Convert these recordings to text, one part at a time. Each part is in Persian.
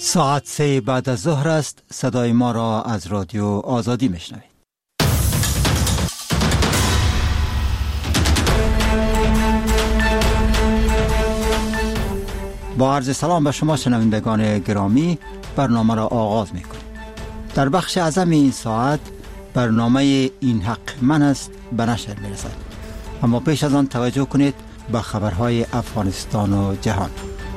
ساعت 3 بعد از ظهر است. صدای ما را از رادیو آزادی میشنوید. با عرض سلام به شما شنوندگان گرامی، برنامه را آغاز میکنیم. در بخش اعظم این ساعت برنامه این حق من است به نشر میرسد. اما پیش از آن توجه کنید به خبرهای افغانستان و جهان.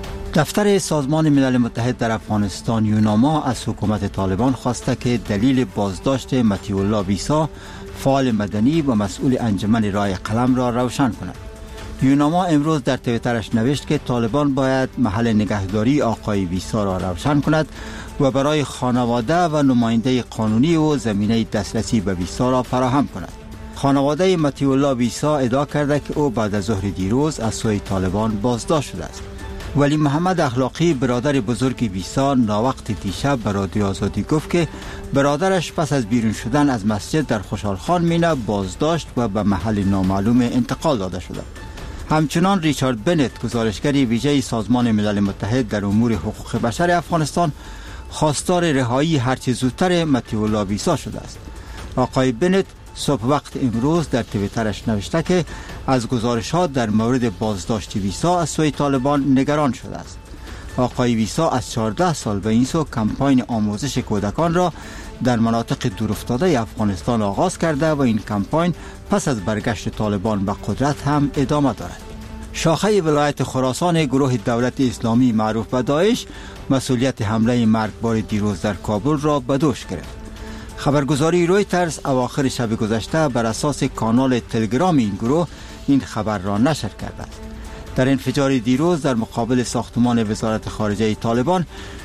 دفتر سازمان ملل متحد در افغانستان یوناما از حکومت طالبان خواسته که دلیل بازداشت مطیع الله ویسا، فعال مدنی و مسئول انجمن رای قلم را روشن کند. یوناما امروز در توییترش نوشت که طالبان باید محل نگهداری آقای ویسا را روشن کند و برای خانواده و نماینده قانونی و زمینه دسترسی به ویسا را فراهم کند. خانواده مطیع الله ویسا ادعا کرده که او بعد از ظهر دیروز از سوی طالبان بازداشت شده است. ولی محمد اخلاقی، برادر بزرگ ویسا، ناوقت دیشب به رادیو آزادی گفت که برادرش پس از بیرون شدن از مسجد در خوشحالخان مینه بازداشت و به محل نامعلوم انتقال داده شده. همچنان ریچارد بنت، گزارشگر ویژه سازمان ملل متحد در امور حقوق بشر افغانستان، خواستار رهایی هرچه زودتر مطیع الله ویسا شده است. آقای بنت صبح وقت امروز در توییترش نوشته که از گزارشات در مورد بازداشت ویسا از سوی طالبان نگران شده است. آقای ویسا از 14 سال به این سو کمپاین آموزش کودکان را در مناطق دورافتاده افغانستان آغاز کرده و این کمپاین پس از برگشت طالبان به قدرت هم ادامه دارد. شاخه ولایت خراسان گروه دولت اسلامی معروف به داعش مسئولیت حمله مرگبار دیروز در کابل را به دوش گرفت. خبرگزاری رویترز اواخر شب گذشته بر اساس کانال تلگرام این گروه این خبر را نشر کرده است. در انفجار دیروز در مقابل ساختمان وزارت خارجه طالبان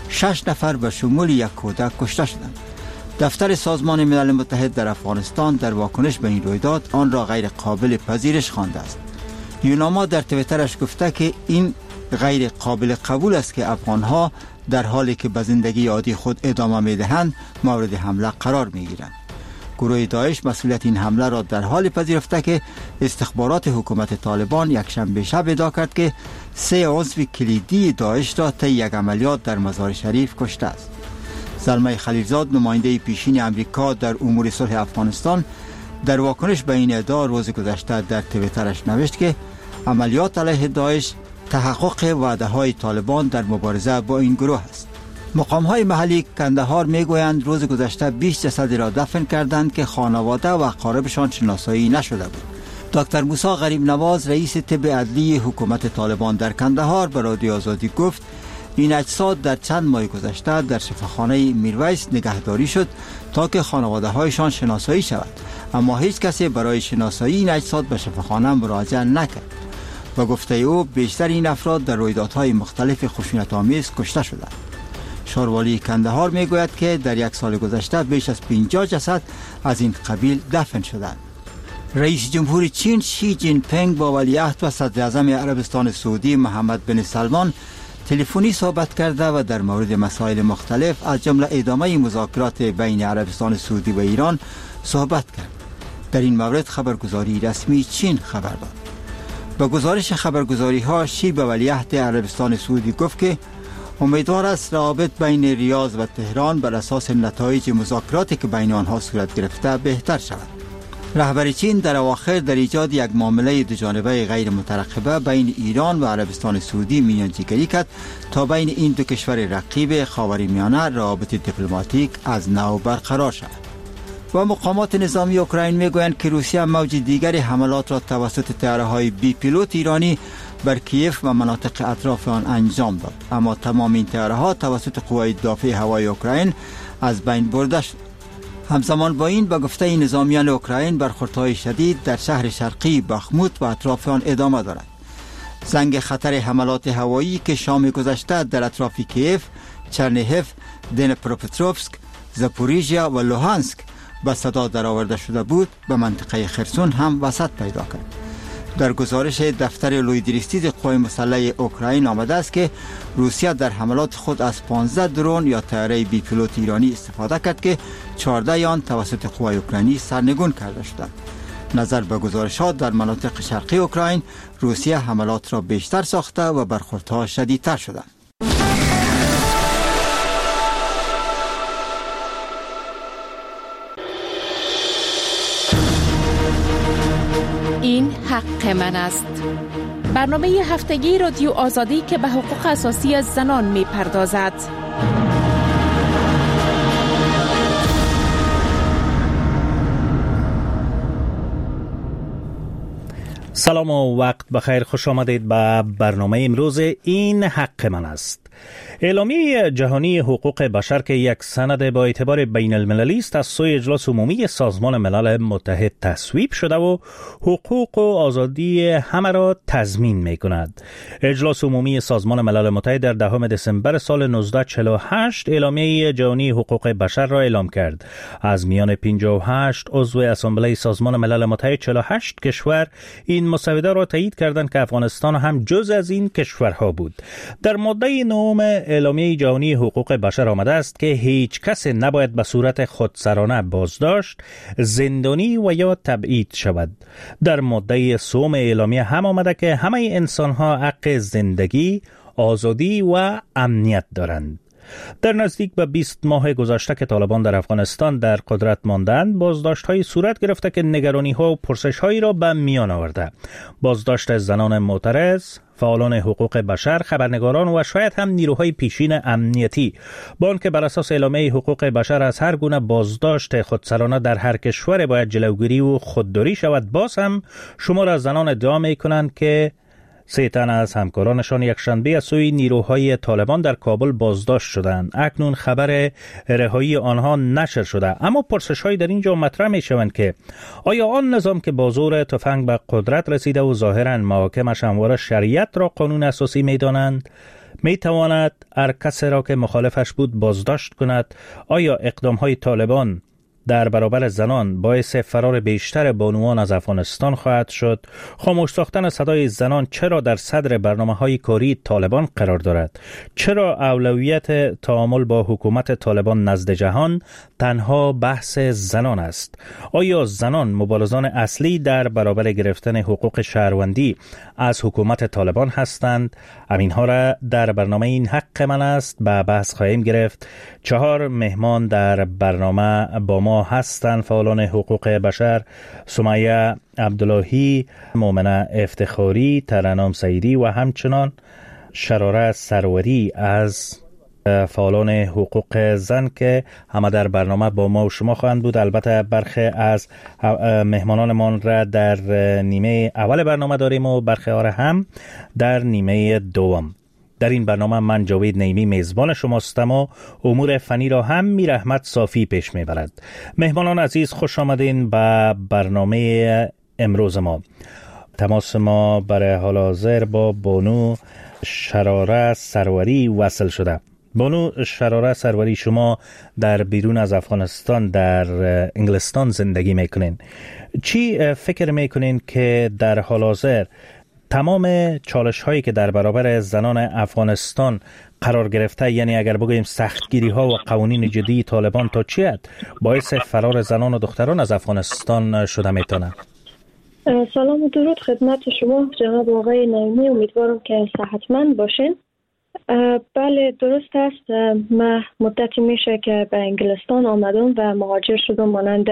6 نفر به شمول یک کودک کشته شدند. دفتر سازمان ملل متحد در افغانستان در واکنش به این رویداد آن را غیر قابل پذیرش خوانده است. یوناما در توییترش گفته که این غیر قابل قبول است که افغانها در حالی که به زندگی عادی خود ادامه می‌دهند مورد حمله قرار می‌گیرند. گروه داعش مسئولیت این حمله را در حال پذیرفته که استخبارات حکومت طالبان یکشنبه شب ادعا کرد که 3 عضو کلیدی داعش را طی یک عملیات در مزار شریف کشته است. زلمه خلیلزاد، نماینده پیشین امریکا در امور صلح افغانستان، در واکنش به این ادعا روز گذشته در توییترش نوشت که عملیات علیه داعش تحقق وعده‌های طالبان در مبارزه با این گروه است. مقام‌های محلی کندهار می‌گویند روز گذشته 20 جسد را دفن کردند که خانواده و اقاربشان شناسایی نشده بود. دکتر موسی غریب نواز، رئیس طب عدلی حکومت طالبان در کندهار، به رادیو آزادی گفت این اجساد در چند ماه گذشته در شفاخانه میرویس نگهداری شد تا که خانواده‌هایشان شناسایی شود، اما هیچ کسی برای شناسایی این اجساد به شفاخانه مراجعه نکرد. و گفته او بیشتر این افراد در رویدادهای مختلف خشونت‌آمیز کشته شدند. شاروالی کندهار میگوید که در یک سال گذشته بیش از 50 جسد از این قبیل دفن شدند. رئیس جمهور چین شی جین پینگ با ولیعهد و صدر اعظم عربستان سعودی محمد بن سلمان تلفنی صحبت کرده و در مورد مسائل مختلف از جمله ادامه مذاکرات بین عربستان سعودی و ایران صحبت کرد. در این مورد خبرگزاری رسمی چین خبر داد. با گزارش خبرگزاری ها، شی به ولیعهد عربستان سعودی گفت که امیدوار است روابط بین ریاض و تهران بر اساس نتایج مذاکراتی که بین آنها صورت گرفته بهتر شود. رهبر چین در اواخر در ایجاد یک معامله دوجانبه غیر مترقبه بین ایران و عربستان سعودی میانجیگری کرد تا بین این دو کشور رقیب خاورمیانه روابط دیپلماتیک از نو برقرار شود. و مقامات نظامی اوکراین میگویند که روسیه موج دیگر حملات را توسط طیاره‌های بی پیلوت ایرانی بر کیف و مناطق اطراف آن انجام داد، اما تمام این طیاره‌ها توسط قوای دفاع هوایی اوکراین از بین برده شد. همزمان با این به گفته نظامیان اوکراین برخوردهای شدید در شهر شرقی بخموت و اطراف آن ادامه دارد. زنگ خطر حملات هوایی که شام گذشته در اطراف کیف، چرنیهف، دنیپروپتروفسک، زاپوریژیا و لوهانسک به صدا درآورده شده بود، به منطقه خرسون هم وسعت پیدا کرد. در گزارش دفتر لویدریستیز قوای مسلح اوکراین آمده است که روسیه در حملات خود از 15 درون یا طیاره بی پیلوت ایرانی استفاده کرد که 14 آن توسط قوای اوکراینی سرنگون کرده شدند. نظر به گزارشات در مناطق شرقی اوکراین، روسیه حملات را بیشتر ساخته و برخوردها شدیدتر شدند. حق من است. برنامه هفتگی رادیو آزادی که به حقوق اساسی زنان می پردازد. سلام و وقت بخیر، خوش آمدید به برنامه امروز این حق من است. اعلامیه جهانی حقوق بشر که یک سند با اعتبار بین المللی است از سوی اجلاس عمومی سازمان ملل متحد تصویب شده و حقوق و آزادی همه را تضمین می کند. اجلاس عمومی سازمان ملل متحد در 10 دسامبر سال 1948 اعلامیه جهانی حقوق بشر را اعلام کرد. از میان 58 عضو اسامبله سازمان ملل متحد 48 کشور این مسوده را تایید کردند که افغانستان هم جز از این کشورها بود. در ماده 9 اعلامیه جهانی حقوق بشر آمده است که هیچ کس نباید به صورت خودسرانه بازداشت، زندانی و یا تبعید شود. در ماده 3 اعلامیه هم آمده که همه انسان‌ها حق زندگی، آزادی و امنیت دارند. در نزدیک به 20 ماه گذشته که طالبان در افغانستان در قدرت ماندند، بازداشت‌های صورت گرفته که نگرانی‌ها و پرسش‌هایی را به میان آورده. بازداشت زنان معترض، فعالان حقوق بشر، خبرنگاران و شاید هم نیروهای پیشین امنیتی. با آنکه بر اساس اعلامیه حقوق بشر از هر گونه بازداشت خودسرانه در هر کشور باید جلوگیری و خودداری شود، باز هم شمار از زنان ادعا می‌کنند که 3 تن از همکارانشان یکشنبه از سوی نیروهای طالبان در کابل بازداشت شدند. اکنون خبر رهایی آنها نشر شده، اما پرسش‌هایی در اینجا مطرح می‌شوند که آیا آن نظام که با زور تفنگ به قدرت رسیده و ظاهراً محاکمش همواره شریعت را قانون اساسی می‌دانند، می‌تواند هر کسی را که مخالفش بود بازداشت کند؟ آیا اقدام‌های طالبان در برابر زنان باعث فرار بیشتر بانوان از افغانستان خواهد شد؟ خاموش ساختن صدای زنان چرا در صدر برنامه‌های کاری طالبان قرار دارد؟ چرا اولویت تعامل با حکومت طالبان نزد جهان تنها بحث زنان است؟ آیا زنان مبارزان اصلی در برابر گرفتن حقوق شهروندی از حکومت طالبان هستند؟ همینها را در برنامه این حق من است به بحث خواهیم گرفت. 4 مهمان در برنامه با ما هستند: فعالان حقوق بشر سمیه عبداللهی، مومنه افتخاری، ترنم سعیدی و همچنان شراره سروری از فعالان حقوق زن که همه در برنامه با ما و شما خواهند بود. البته برخی از مهمانانمان را در نیمه اول برنامه داریم و برخی ها را هم در نیمه دوم. در این برنامه من جاوید نعیمی میزبان شماستم و امور فنی را هم میر احمد صافی پیش میبرد. مهمانان عزیز، خوش آمدین به برنامه امروز ما. تماس ما برای حال حاضر با بانو شراره سروری وصل شده. بانو شراره سروری، شما در بیرون از افغانستان در انگلستان زندگی میکنین. چی فکر میکنین که در حال حاضر تمام چالش هایی که در برابر زنان افغانستان قرار گرفته، یعنی اگر بگوییم سختگیری ها و قوانین جدی طالبان تا چی حد باعث فرار زنان و دختران از افغانستان شده میتونه؟ سلام و درود خدمت شما جناب آقای نعیمی، امیدوارم که صحتمند باشین. بله درست است، من مدتی میشه که به انگلستان آمدم و مهاجر شدم مانند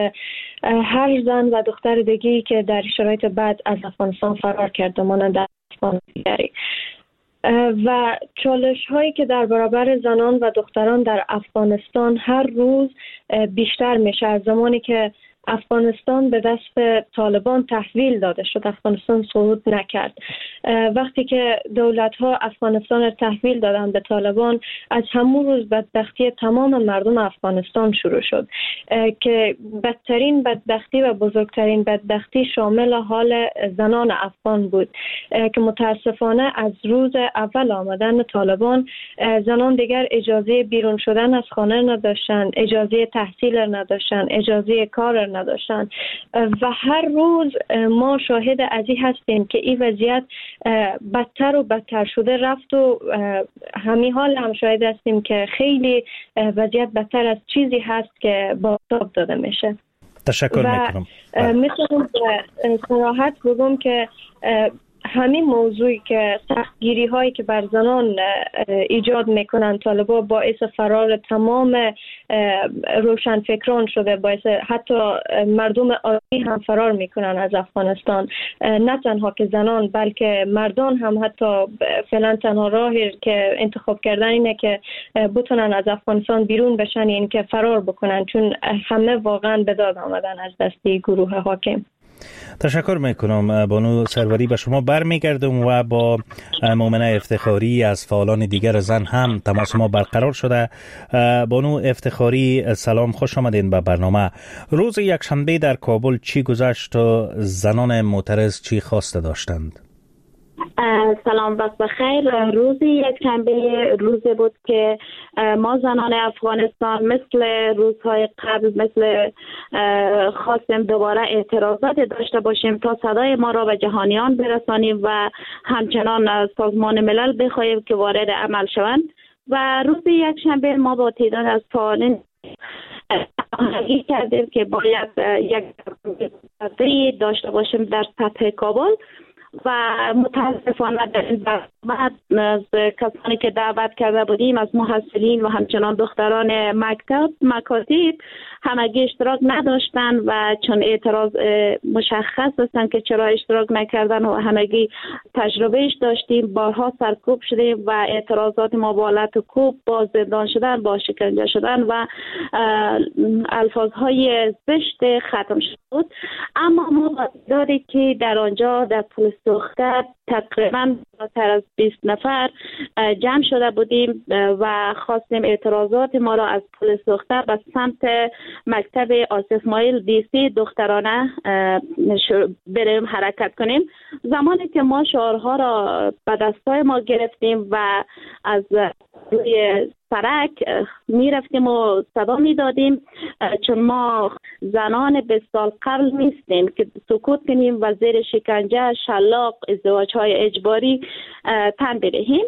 هر زن و دختر دیگری که در شرایط بد از افغانستان فرار کرده مانند افغان دیگری. و چالش هایی که در برابر زنان و دختران در افغانستان هر روز بیشتر میشه. از زمانی که افغانستان به دست طالبان تحویل داده شد، افغانستان صعود نکرد. وقتی که دولت ها افغانستان را تحویل دادن به طالبان، از همون روز بدبختی تمام مردم افغانستان شروع شد که بدترین بدبختی و بزرگترین بدبختی شامل حال زنان افغان بود که متاسفانه از روز اول آمدن طالبان زنان دیگر اجازه بیرون شدن از خانه نداشتند، اجازه تحصیل نداشتند، اجازه کار نداشتن و هر روز ما شاهد ازی هستیم که این وضعیت بدتر و بدتر شده رفت و همین حال هم شاهد هستیم که خیلی وضعیت بدتر از چیزی هست که بازتاب داده میشه. تشکر میکنم. میتونم صراحت بگم که همین موضوعی که سختگیری هایی که بر زنان ایجاد میکنن طالبان باعث فرار تمام روشنفکران شده، باعث حتی مردم عادی هم فرار میکنن از افغانستان. نه تنها که زنان بلکه مردان هم حتی فعلا تنها راهی که انتخاب کردن اینه که بتونن از افغانستان بیرون بشن، یعنی که فرار بکنن، چون همه واقعا به داد آمدن از دستی گروه حاکم. تشکر میکنم بانو سروری. به شما برمیگردم و با مومنه افتخاری از فعالان دیگر زن هم تماس ما برقرار شده. بانو افتخاری سلام، خوش آمدین به برنامه. روز یکشنبه در کابل چی گذشت و زنان معترض چی خواسته داشتند؟ سلام، وقت بخیر. روز یکشنبه روزی بود که ما زنان افغانستان مثل روزهای قبل خواستیم دوباره اعتراضات داشته باشیم تا صدای ما را به جهانیان برسانیم و همچنان سازمان ملل بخواهیم که وارد عمل شوند. و روز یکشنبه ما با تعداد از فعالین هماهنگی کردیم که باید یک داشته باشیم در سطح کابل و متاسفانه در این بعد از کسانی که دعوت کرده بودیم از محصلین و همچنان دختران مکاتب همگی اشتراک نداشتن و چون اعتراض مشخص هستن که چرا اشتراک نکردن و همگی تجربهش داشتیم، بارها سرکوب شدیم و اعتراضات ما با لط و کوب، با زندان شدن، با شکنجه شدن و الفاظهای زشت ختم شد. اما ما داری که در آنجا در پلیس دختر تقریبا بیشتر از 20 نفر جمع شده بودیم و خواستیم اعتراضات ما را از پلیس دختر به سمت مکتب آصف مایل دیسی دخترانه بریم حرکت کنیم. زمانی که ما شعارها را به دستای ما گرفتیم و از روی سرک می رفتیم و صدا می دادیم، چون ما زنان 20 سال قبل نیستیم که سکوت کنیم و زیر شکنجه، شلاق، ازدواج های اجباری تن بدهیم.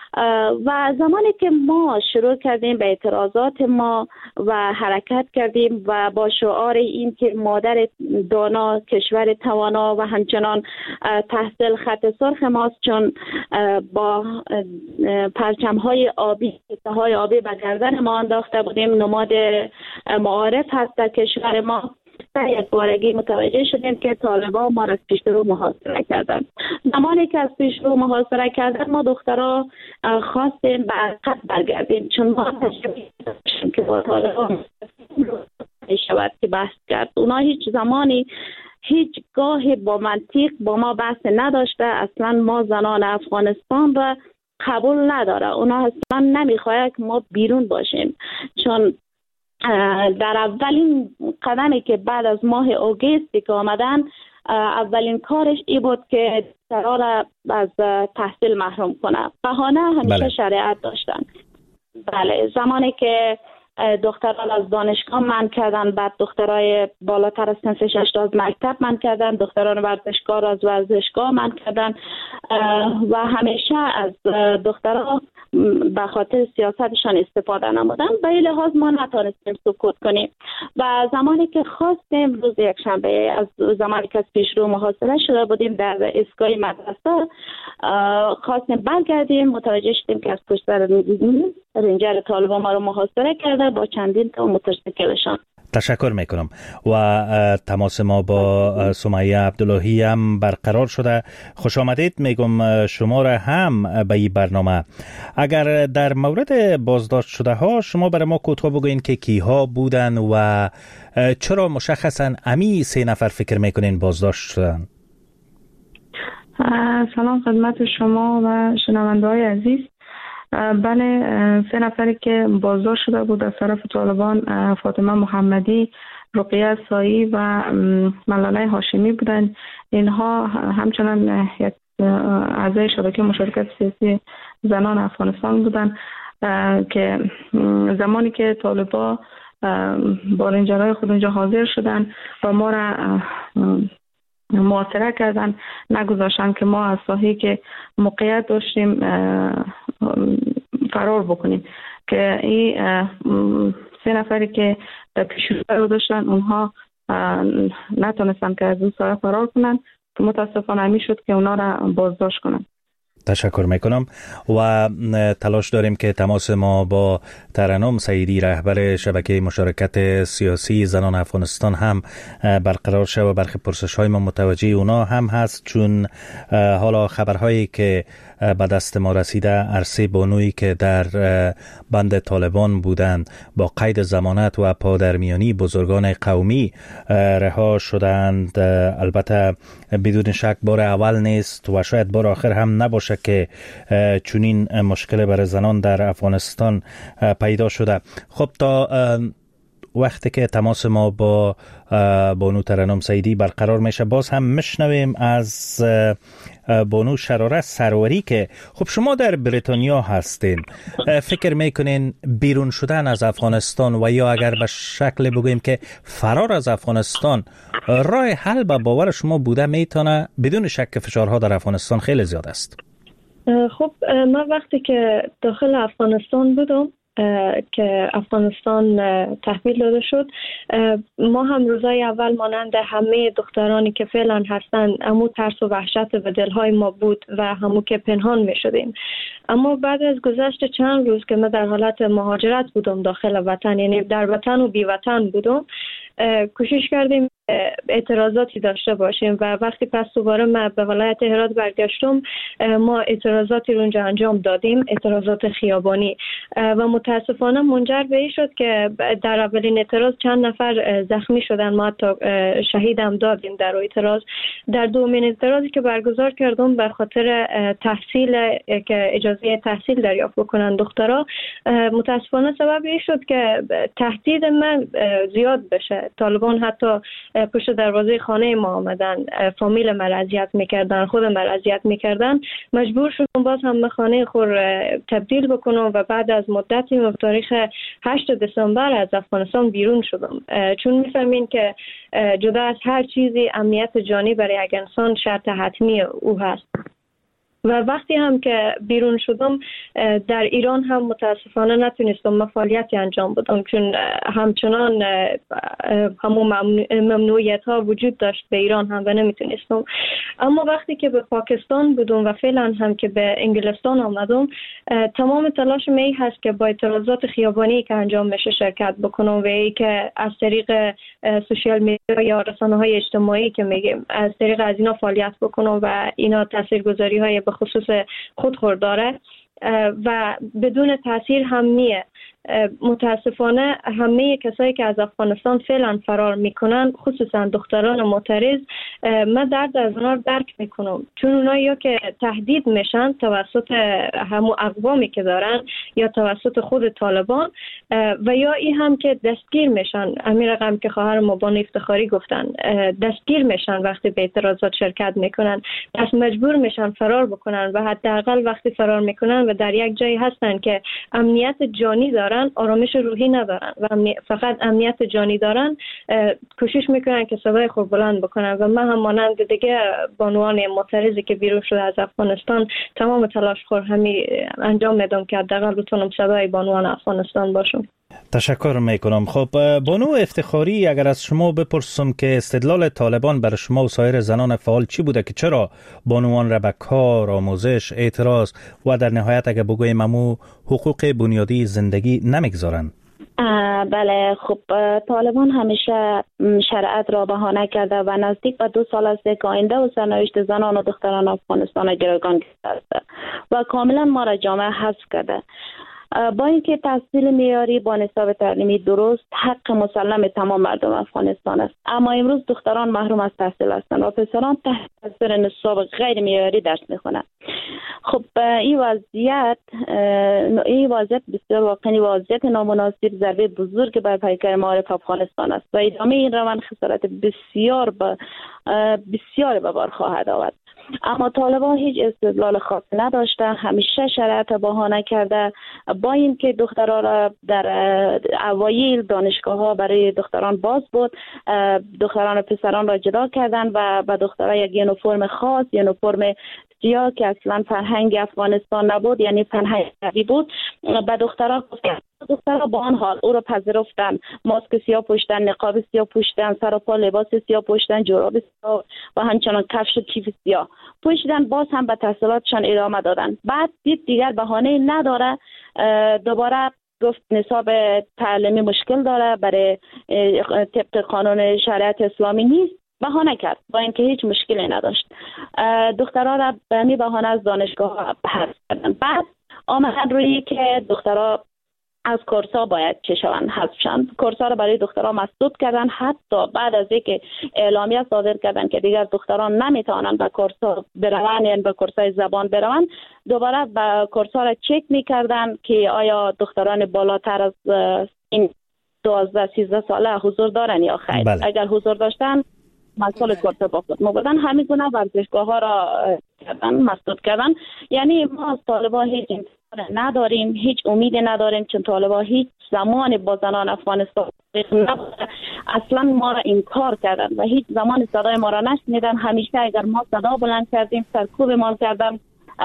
و زمانی که ما شروع کردیم به اعتراضات ما و حرکت کردیم و با شعار این که مادر دانا کشور توانا و همچنان تحصیل خط سرخ ماست، چون با پرچم‌های آبی، های آبی به گردن ما انداخته بودیم، نماد معارف هست در کشور ما. در یک بارگی متوجه شدیم که طالبان ما را از پیش رو محاصره کردن. زمانی که از پیش رو محاصره کردن ما دخترها خواستیم به عقب برگردیم، چون ما تشبیه داشتیم که با طالبان شود که بحث کرد. اونا هیچ زمانی هیچ گاهی با منطق با ما بحث نداشته. اصلا ما زنان افغانستان را قبول نداره. اونا اصلا نمیخواد که ما بیرون باشیم، چون در اولین قدمی که بعد از ماه اوگستی که آمدن اولین کارش ای بود که دخترها را از تحصیل محروم کنه. بهانه همیشه شریعت داشتن. بله، زمانی که دختران از دانشگاه منع کردن، بعد دخترای بالاتر از سن 6 از مکتب منع کردن، دختران ورزشکار از ورزشگاه منع کردن و همیشه از دخترها به خاطر سیاستشان استفاده نمودن. به این لحاظ ما نتونستیم سکوت کنیم و زمانی که خواستیم روز یکشنبه، از زمانی که از پیش رو محاصره شده بودیم در ایستگاه مدرسه، خواستیم برگردیم، متوجه شدیم که از پشت سر رنجر طالبان ما رو محاصره کرده با چندین تا موتورسیکلشان. تشکر میکنم و تماس ما با سمیه عبداللهی هم برقرار شده. خوش آمدید میگم شما را هم به این برنامه. اگر در مورد بازداشت شده ها شما برای ما کوتاه بگوین که کیها بودن و چرا مشخصا امی 3 نفر فکر میکنین بازداشت شدن؟ سلام خدمت شما و شنونده های عزیز. بله، 3 نفری که بازداشت شده بود از طرف طالبان فاطمه محمدی، رقیه سایی و ملاله هاشمی بودند. اینها همچنان یک اعضای شبکه مشارکت سیاسی زنان افغانستان بودند که زمانی که طالبان با رنجرهای خود اونجا حاضر شدند و ما را محاصره کردن، نگذاشتن که ما از ساحه‌ای که موقعیت داشتیم فرار بکنیم. که این 3 نفری که پیشرو رو داشتن اونها نتونستن که از اون ساحه فرار کنن. متاسفانه میشد که اونا را بازداشت کنن. تشکر میکنم و تلاش داریم که تماس ما با ترنم سعیدی رهبر شبکه مشارکت سیاسی زنان افغانستان هم برقرار شد و برخی پرسش های ما متوجه اونا هم هست، چون حالا خبرهایی که به دست ما رسیده عرصه بانویی که در بند طالبان بودند با قید ضمانت و پادرمیانی بزرگان قومی رها شدند. البته بدون شک بار اول نیست و شاید بار آخر هم نباشه که چنین مشکل برای زنان در افغانستان پیدا شده. خب تا وقتی که تماس ما با بانو ترنم سعیدی برقرار میشه باز هم میشنویم از بانو شراره سروری که خب شما در بریتانیا هستین، فکر میکنین بیرون شدن از افغانستان و یا اگر به شکل بگوییم که فرار از افغانستان راه حل به باور شما بوده میتونه؟ بدون شک فشارها در افغانستان خیلی زیاد است. خب من وقتی که داخل افغانستان بودم که افغانستان تحویل داده شد، ما هم روزای اول مانند همه دخترانی که فعلا هستن همو ترس و وحشت به دلهای ما بود و همو که پنهان می شدیم. اما بعد از گذشت چند روز که من در حالت مهاجرت بودم داخل وطن، یعنی در وطن و بی وطن بودم، کوشش کردیم اعتراضاتی داشته باشیم و وقتی پس دوباره من به ولایت هرات برگشتم ما اعتراضاتی رو اونجا انجام دادیم، اعتراضات خیابانی، و متاسفانه منجر به این شد که در اولین اعتراض چند نفر زخمی شدن، ما حتی شهید هم دادیم در اعتراض. در دومین اعتراضی که برگزار کردم به خاطر تحصیل که اجازه تحصیل دریافت بکنن دخترها، متاسفانه سبب این شد که تهدید من زیاد بشه. طالبان حتی پشت دروازه خانه ما آمدن، فامیل من اذیت میکردن، خود من اذیت میکردن. مجبور شدم باز هم به خانه خود تبدیل بکنم و بعد از مدتی تاریخ 8 دسامبر از افغانستان بیرون شدم، چون میفهمین که جدا از هر چیزی امنیت جانی برای یک انسان شرط حتمی او هست. و وقتی هم که بیرون شدم در ایران هم متاسفانه نتونستم فعالیتی انجام بدم، چون همچنان همون ممنوعیت ها وجود داشت به ایران هم و نمیتونستم. اما وقتی که به پاکستان بودم و فعلا هم که به انگلستان آمدم، تمام تلاش می هست که با اعتراضات خیابانی که انجام میشه شرکت بکنم و ای که از طریق سوشیال میدیا یا رسانه‌های اجتماعی که میگیم از طریق از اینا فعالیت بکنم و اینا تاثیرگذاری های به خصوص خود داره و بدون تاثیر هم نیه. متاسفانه همه کسایی که از افغانستان فعلا فرار میکنن، خصوصا دختران معترض، من درد از اونا درک میکنم، چون اونا یا که تهدید میشن توسط همون اقوامی که دارن یا توسط خود طالبان و یا این هم که دستگیر میشن. همین رقم که خواهر مبان افتخاری گفتن، دستگیر میشن وقتی به اعتراضات شرکت میکنن، پس مجبور میشن فرار بکنن و حداقل وقتی فرار میکنن و در یک جایی هستن که امنیت جانی دارن، آرامش روحی ندارن و فقط امنیت جانی دارن، کوشش میکنن که صدای خود بلند بکنن. و من هم مانند دیگه بانوان معترضی که بیرون شده از افغانستان تمام تلاش خور همی انجام میدم که حداقل بتونم صدای بانوان افغانستان باشم. تشکر میکنم. خب بانو افتخاری، اگر از شما بپرسم که استدلال طالبان برای شما و سایر زنان فعال چی بوده که چرا بانوان را به کار، آموزش، اعتراض و در نهایت اگر بگوییم امو حقوق بنیادی زندگی نمیگذارن؟ بله، خب طالبان همیشه شریعت را بهانه کرده و نزدیک به 2 سال است که آینده و سرنوشت زنان و دختران افغانستان گروگان کرده و کاملا ما را جامعه حذف کرده. با اینکه تحصیل معیاری با نصاب تعلیمی درست حق مسلم تمام مردم افغانستان است، اما امروز دختران محروم از تحصیل هستند و پسران تحت تاثیر نصاب غیر معیاری درس میخوانند. خب این وضعیت بسیار واقعی وضعیت نامناسب، ضربه بزرگ بر پیکر معارف افغانستان است و ادامه این روند خسارت بسیار به بار خواهد آورد. اما طالبان هیچ استدلال خاص نداشته، همیشه شرایط بهانه کرده. با اینکه دخترها را در اوایل دانشگاه ها برای دختران باز بود، دختران و پسران را جدا کردن و به دخترها یک یونیفرم خاص، یونیفرم سیاه که اصلا فرهنگ افغانستان نبود، یعنی فرهنگ عربی بود، به دخترها گفتن دخترها با آن حال او را پذیرفتن، ماسک سیاه پوشیدن، نقاب سیاه پوشیدن، سر و پا لباس سیاه پوشیدن، جوراب سیاه و همچنان کفش و کیف سیاه پوشیدن، باز هم به تحصیلاتشان ادامه دادن. بعد دید دیگر بهانه نداره، دوباره گفت نصاب تعلیمی مشکل داره، برای طبق قانون شریعت اسلامی نیست، بهانه کرد با اینکه هیچ مشکلی نداشت. دخترها را به همین بهانه از دانشگاه حذف کردن. بعد آمدن روی که دخترها از کورس‌ها باید چه شوند، حذف شوند. کورس‌ها را برای دخترها مسدود کردن، حتی بعد از اینکه اعلامیه صادر کردن که دیگر دختران نمیتوانند به کورس‌ها بروند، یعنی به کورس‌های زبان بروند، دوباره به کورس‌ها را چک می‌کردن که آیا دختران بالاتر از این 12-13 ساله حضور دارن یا خیر. بله. اگر حضور داشتن مسئول کورس با خود مبادن، همین گونه ورزشگاه‌ها را کردن، مسدود کردن. یعنی ما از طالبان هیچ انتظار نداریم، هیچ امیدی نداریم، چون طالبان هیچ زمان با زنان افغانستان نبوده، اصلا ما را انکار کردن و هیچ زمان صدای ما را نشنیدن. همیشه اگر ما صدا بلند کردیم، سرکوب ما کردن،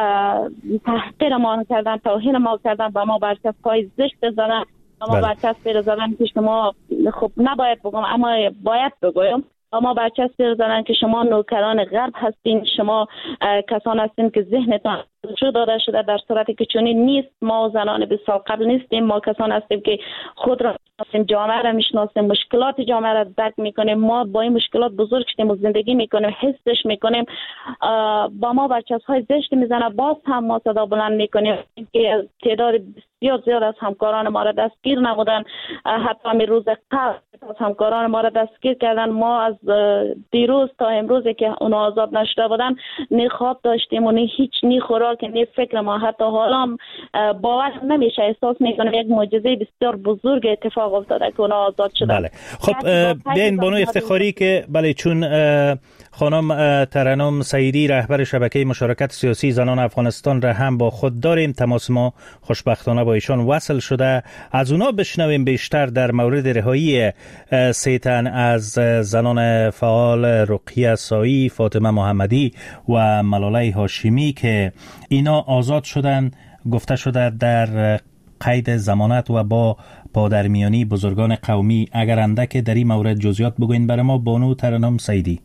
تحقیر ما کردن، توهین ما کردن، با ما برچسب‌های زشت زدن، ما برچسب زدن که شما خب نباید بگم اما باید بگویم، اما برچسب زدن که شما نوکران غرب هستین، شما کسان هستین که ذهنتان داده شده، در صورتی که چنین نیست. ما زنان 20 سال قبل نیستیم، ما کسان هستیم که خود را میشناسیم، جامعه را میشناسیم، مشکلات جامعه را درک میکنیم، ما با این مشکلات بزرگ شدیم و زندگی میکنیم، حسش میکنیم. با ما برچسب‌های زشت میزنه، باز هم ما صدا بلند میکنیم که تعداد بسیار زیاد از همکاران ما را دستگیر نمودن، حتی می روز قبل از همکاران ما را دستگیر کردن. ما از دیروز تا امروز که اونا آزاد نشده بودن، نه خواب داشتیم و نه هیچ، نه خوراک، نه فکر. ما حتی حالا باور نمیشه، احساس میکنم یک معجزه بسیار بزرگ اتفاق افتاده که اونا آزاد شدن. بله. خب بیاین بانو افتخاری که بله، چون خانم ترنم سعیدی رهبر شبکه مشارکت سیاسی زنان افغانستان را هم با خود داریم، تماس ما خوشبختانه با ایشان وصل شده، از اونا بشنویم بیشتر در مورد رهایی 3 تن از زنان فعال رقیه سایی، فاطمه محمدی و ملاله هاشمی که اینا آزاد شدن، گفته شده در قید ضمانت و با پادرمیانی بزرگان قومی. اگر اندک در این مورد جزئیات بگوین برای ما بانو ترنم سعیدی.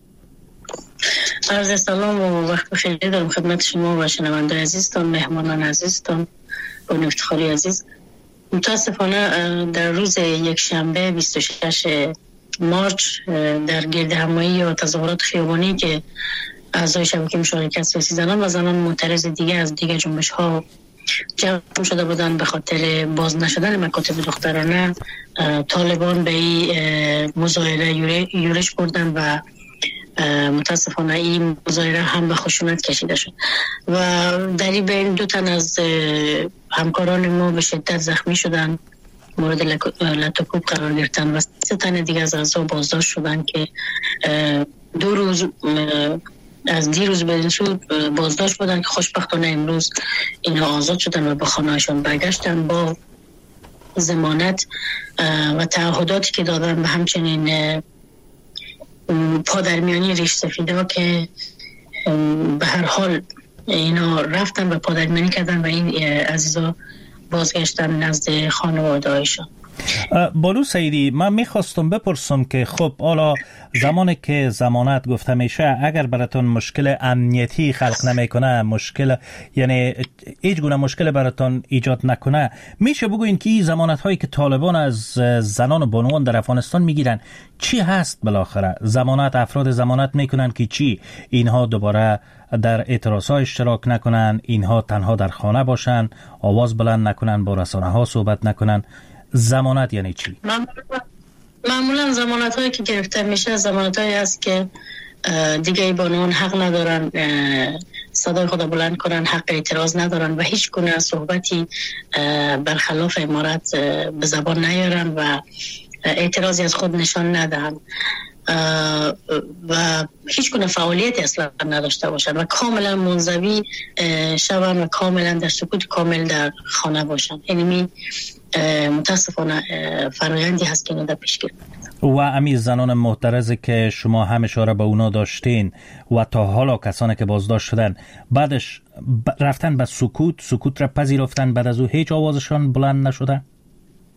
عرض سلام و وقت بخیر دارم خدمت شما و شنوندگان عزیزتان، مهمانان عزیزتان، بانو افتخاری عزیز. متاسفانه در روز یک شنبه 26 مارچ در گرد همایی و تظاهرات خیابانی که اعضای شبکه مشارکت سیاسی زنان و زنان معترض دیگه از دیگه جنبش ها جمع شده بودن به خاطر باز نشدن مکاتب دخترانه، طالبان به این مظاهره یورش بردن و متاسفانه این مظاهره هم به خشونت کشیده شد و در این بین 2 تن از همکاران ما به شدت زخمی شدن، مورد لطوکوب قرار گرفتن و 3 تن دیگه از اعضا بازداشت شدن که 2 روز از دیروز به این سو بازداشت بودن که خوشبختانه امروز اینها آزاد شدن و به خانه‌هاشون برگشتن با ضمانت و تعهداتی که دادن و همچنین پادرمیانی ریش سفیده ها که به هر حال اینا رفتن و پادرمیانی کردن و این عزیزا بازگشتن نزد خانواده هایشان. بانو سعیدی، من میخواستم بپرسم که خب حالا زمانی که ضمانت گفته میشه، اگر براتون مشکل امنیتی خلق نمیکنه، مشکل یعنی هیچ گونه مشکل براتون ایجاد نکنه، میشه بگوین که این ضمانت هایی که طالبان از زنان و بانوان در افغانستان میگیرن چی هست؟ بالاخره ضمانت، افراد ضمانت میکنن که چی؟ اینها دوباره در اعتراض ها اشتراک نکنن، اینها تنها در خانه باشن، آواز بلند نکنن، با رسانه ها صحبت نکنن. ضمانت یعنی چی؟ معمولا ضمانت هایی که گرفته میشه ضمانت هایی است که دیگه بانوان حق ندارن صدای خود بلند کنن، حق اعتراض ندارن و هیچ گونه صحبتی برخلاف امارت به زبان نیارن و اعتراضی از خود نشان ندهن و هیچ گونه فعالیتی اصلا نداشته باشن و کاملا منزوی شون و کاملا در سکوت کامل در خانه باشن. یعنی متاسفانه فرآیندی هست که در پیش گرفته. و امی زنان معترضی که شما هم اشاره به اونا داشتین و تا حالا کسانی که بازداشت شدن بعدش رفتن به سکوت را پذیرفتن، بعد از او هیچ آوازشان بلند نشده؟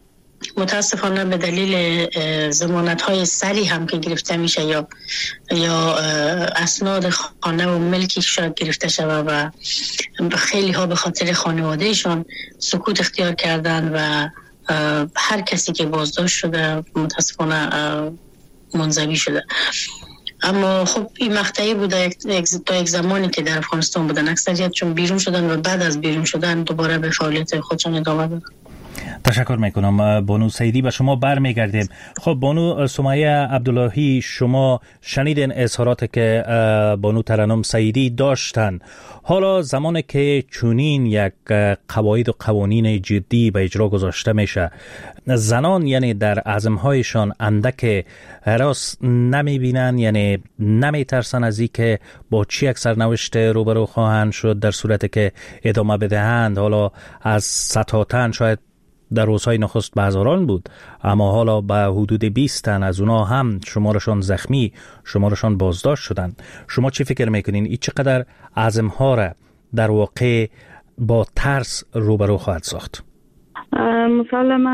متاسفانه به دلیل ضمانت های سری هم که گرفته میشه یا اسناد خانه و ملکی شاید گرفته شود و خیلی ها به خاطر خانوادهشان سکوت اختیار کردن و هر کسی که بازداشت شده متاسفانه منزوی شده. اما خب این مقطعی بوده تا یک زمانی که در افغانستان بودن، اکثریت چون بیرون شدن و بعد از بیرون شدن دوباره به فعالیت خودشان ادامه دادن. تشکر میکنم. بانو سیدی به شما برمیگردیم. خب بانو سمیه عبداللهی، شما شنیدین اظهارات که بانو ترنم سیدی داشتن. حالا زمانی که چونین یک قواعد و قوانین جدی به اجرا گذاشته میشه، زنان یعنی در عزمهایشان اندک هراس نمیبینن، یعنی نمیترسن از اینکه با چی یک سرنوشت روبرو خواهند شد در صورتی که ادامه بدهند. حالا از ستاتن شاید در روزهای نخست به هزاران بود، اما حالا به حدود 20 تن از اونا هم شمارشان زخمی، شمارشان بازداشت شدن. شما چی فکر میکنین این چقدر عزمها را در واقع با ترس روبرو خواهد ساخت؟ مسلماً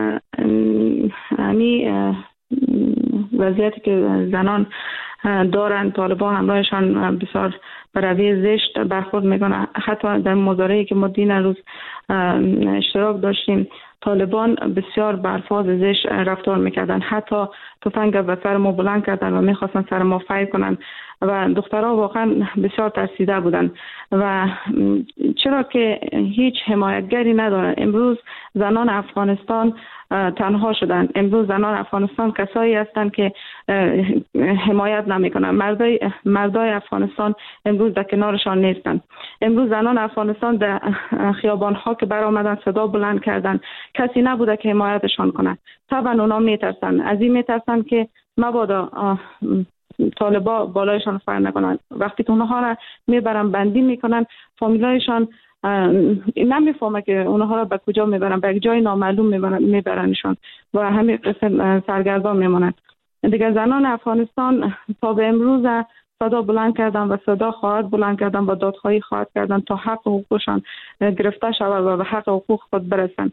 وضعیتی که زنان دارن، طالبان همراهشان بسیار به روی زشت برخورد میکنه. حتی در مظاهره‌ای که ما دین روز اشتراک داشتیم، طالبان بسیار بر الفاظ زشت رفتار میکردن، حتی تفنگ به سر ما بلند کردن و میخواستن سر ما فیر کنن و دخترها واقعا بسیار ترسیده بودن و چرا که هیچ حمایتگری ندارن. امروز زنان افغانستان تنها شدن. امروز زنان افغانستان کسایی هستند که حمایت نمیکنن. مردای افغانستان امروز در کنارشان نیستن. امروز زنان افغانستان در خیابان‌ها که برآمدن صدا بلند کردن، کسی نبوده که حمایتشان کنه. طبعا اونا میترسن، از این میترسن که مبادا طالبا بالایشان فر نکنن. وقتی که اونها را میبرن بندی میکنن، فامیلایشان نمیفهمه که اونها را به کجا میبرن، به یک جای نامعلوم میبرنشان و همین قسم سرگردان میمونند. دیگه زنان افغانستان تا به امروز صدا بلند کردن و صدا خواهد بلند کردن و دادخواهی خواهد کردن تا حق حقوقشان گرفته شود و به حق حقوق خود برسن.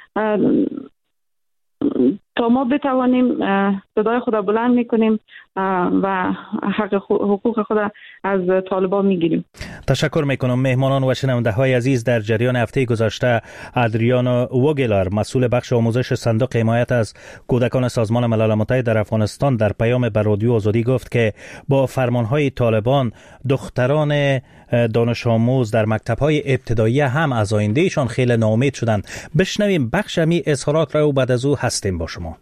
تا ما بتوانیم صدای خود بلند میکنیم و حق حقوق خود از طالبان میگیریم. تشکر میکنم. مهمانان و شنونده های عزیز، در جریان هفته گذشته ادریان وگلر، مسئول بخش آموزش صندوق حمایت از کودکان سازمان ملل متحد در افغانستان، در پیام به رادیو آزادی گفت که با فرمانهای طالبان دختران دانش آموز در مکتب‌های ابتدایی هم از آیندهشان خیلی ناامید شدند. بشنویم بخش می اظهارات را و بعد از او هستیم با شما.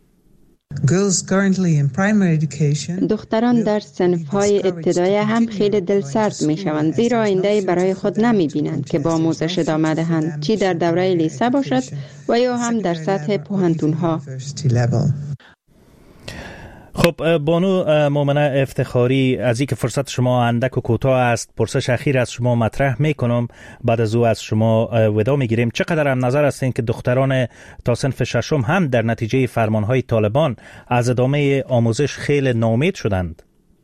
دختران در صنف‌های ابتدایی هم خیلی دلسرد می‌شوند، زیرا آینده برای خود نمی‌بینند که با آموزش ادامه دهند، چی در دوره لیسه باشد و یا هم در سطح پوهنتون‌ها. خب بانو مومنه افتخاری، از اینکه فرصت شما اندک و کوتاه است، پرسش اخیر از شما مطرح میکنم، بعد از او از شما ودا میگیریم. چقدر هم نظر هستین که دختران تا صنف ششم هم در نتیجه فرمانهای طالبان از ادامه آموزش خیلی ناامید شدند؟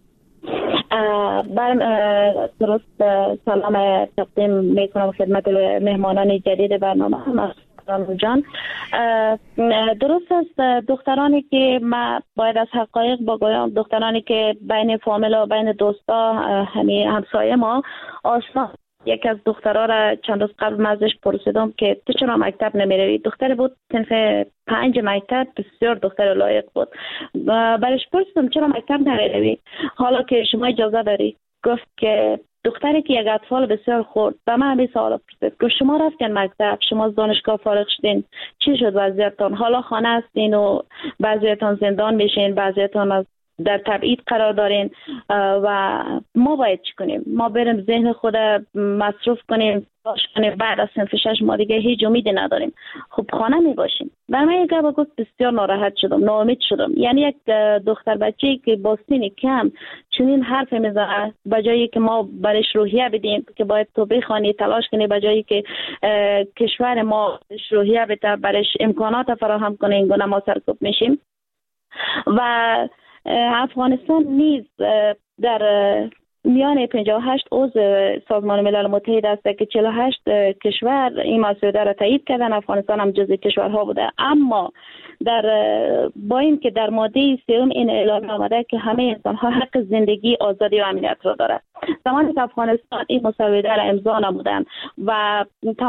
درست سلام تقدیم میکنم خدمت مهمانان جدید برنامه جان. درست است، دخترانی که ما باید از حقایق بگویم، دخترانی که بین فامیل و بین دوستا همین همسایه ما آشنا، یکی از دخترها را چند روز قبل من ازش پرسیدم که تو چرا مکتب نمیروی؟ دختر بود صنف 5 مکتب، بسیار دختر لایق بود. برش پرسیدم چرا مکتب نمیروی حالا که شما اجازه داری؟ گفت که دختری که یک اطفال بسیار خورد به من همین سوال پرسید که شما رفتین مکتب، شما از دانشگاه فارغ شدین، چی شد وضعیتتان؟ حالا خانه هستین و بعضیتان زندان میشین، بعضیتان از در تبعید قرار دارین و ما باید چی کنیم؟ ما بریم ذهن خود مصروف کنیم بعد از صنف 6 ما دیگه هیچ امیدی نداریم، خب خانه می باشیم. و من یک گفت بسیار ناراحت شدم، ناامید شدم. یعنی یک دختر بچه‌ای که با سن کم چنین حرف میزنه، به جایی که ما برش روحیه بدیم که باید تو بخوانی تلاش کنی، به جایی که کشور ما روحیه بده، برش امکانات فراهم کنه، این گونه ما سرکوب میشیم. و افغانستان نیز در میان 58 عضو سازمان ملل متحد است که 48 کشور این مسئله را تایید کردن، افغانستان هم جزو کشورها بوده. اما با این که در ماده 3 این اعلام آمده که همه انسان ها حق زندگی، آزادی و امنیت را دارد. زمانی که افغانستان این مسوده را امضا نمودند و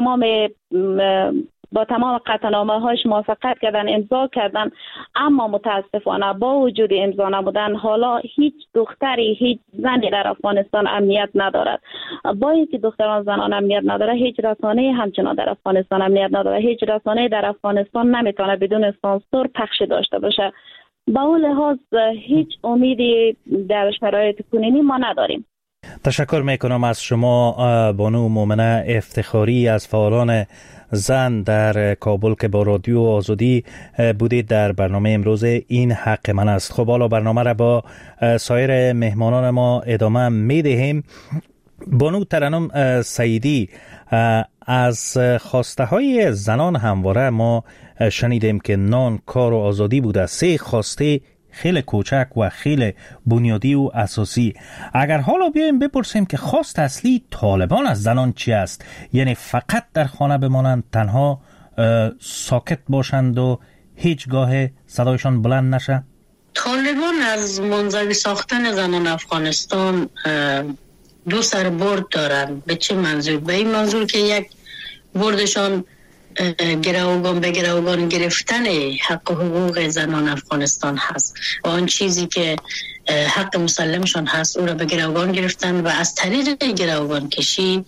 با تمام قطعنامه هاش موافقت کردن، امضا کردن، اما متاسفانه با وجود امضا نمودن حالا هیچ دختری، هیچ زنی در افغانستان امنیت ندارد. با اینکه دختران زنان امنیت نداره، هیچ رسانه‌ای همچنان در افغانستان امنیت نداره. هیچ رسانه‌ای در افغانستان نمیتونه بدون سانسور پخش داشته باشه. با اون لحاظ هیچ امیدی در شرایط کنونی ما نداریم. تشکر میکنم از شما بانو مومنه افتخاری از فعالان زن در کابل که با رادیو آزادی بودید در برنامه امروز این حق من است. خب حالا برنامه را با سایر مهمانان ما ادامه میدهیم. بانو ترنم سیدی، از خواسته های زنان همواره ما شنیدیم که نان، کار و آزادی بوده. 3 خواسته خیلی کوچک و خیلی بنیادی و اساسی. اگر حالا بیایم بپرسیم که خواست اصلی طالبان از زنان چی است، یعنی فقط در خانه بمانند، تنها ساکت باشند و هیچگاه صدایشان بلند نشه؟ طالبان از منزوی ساختن زنان افغانستان 2 سربرد دارند. به چه منظور؟ به این منظور که یک بردشان گروگان به گروگان گرفتن حق و حقوق زنان افغانستان هست و آن چیزی که حق مسلمشان هست او را به گروگان گرفتن و از طریق گروگان کشی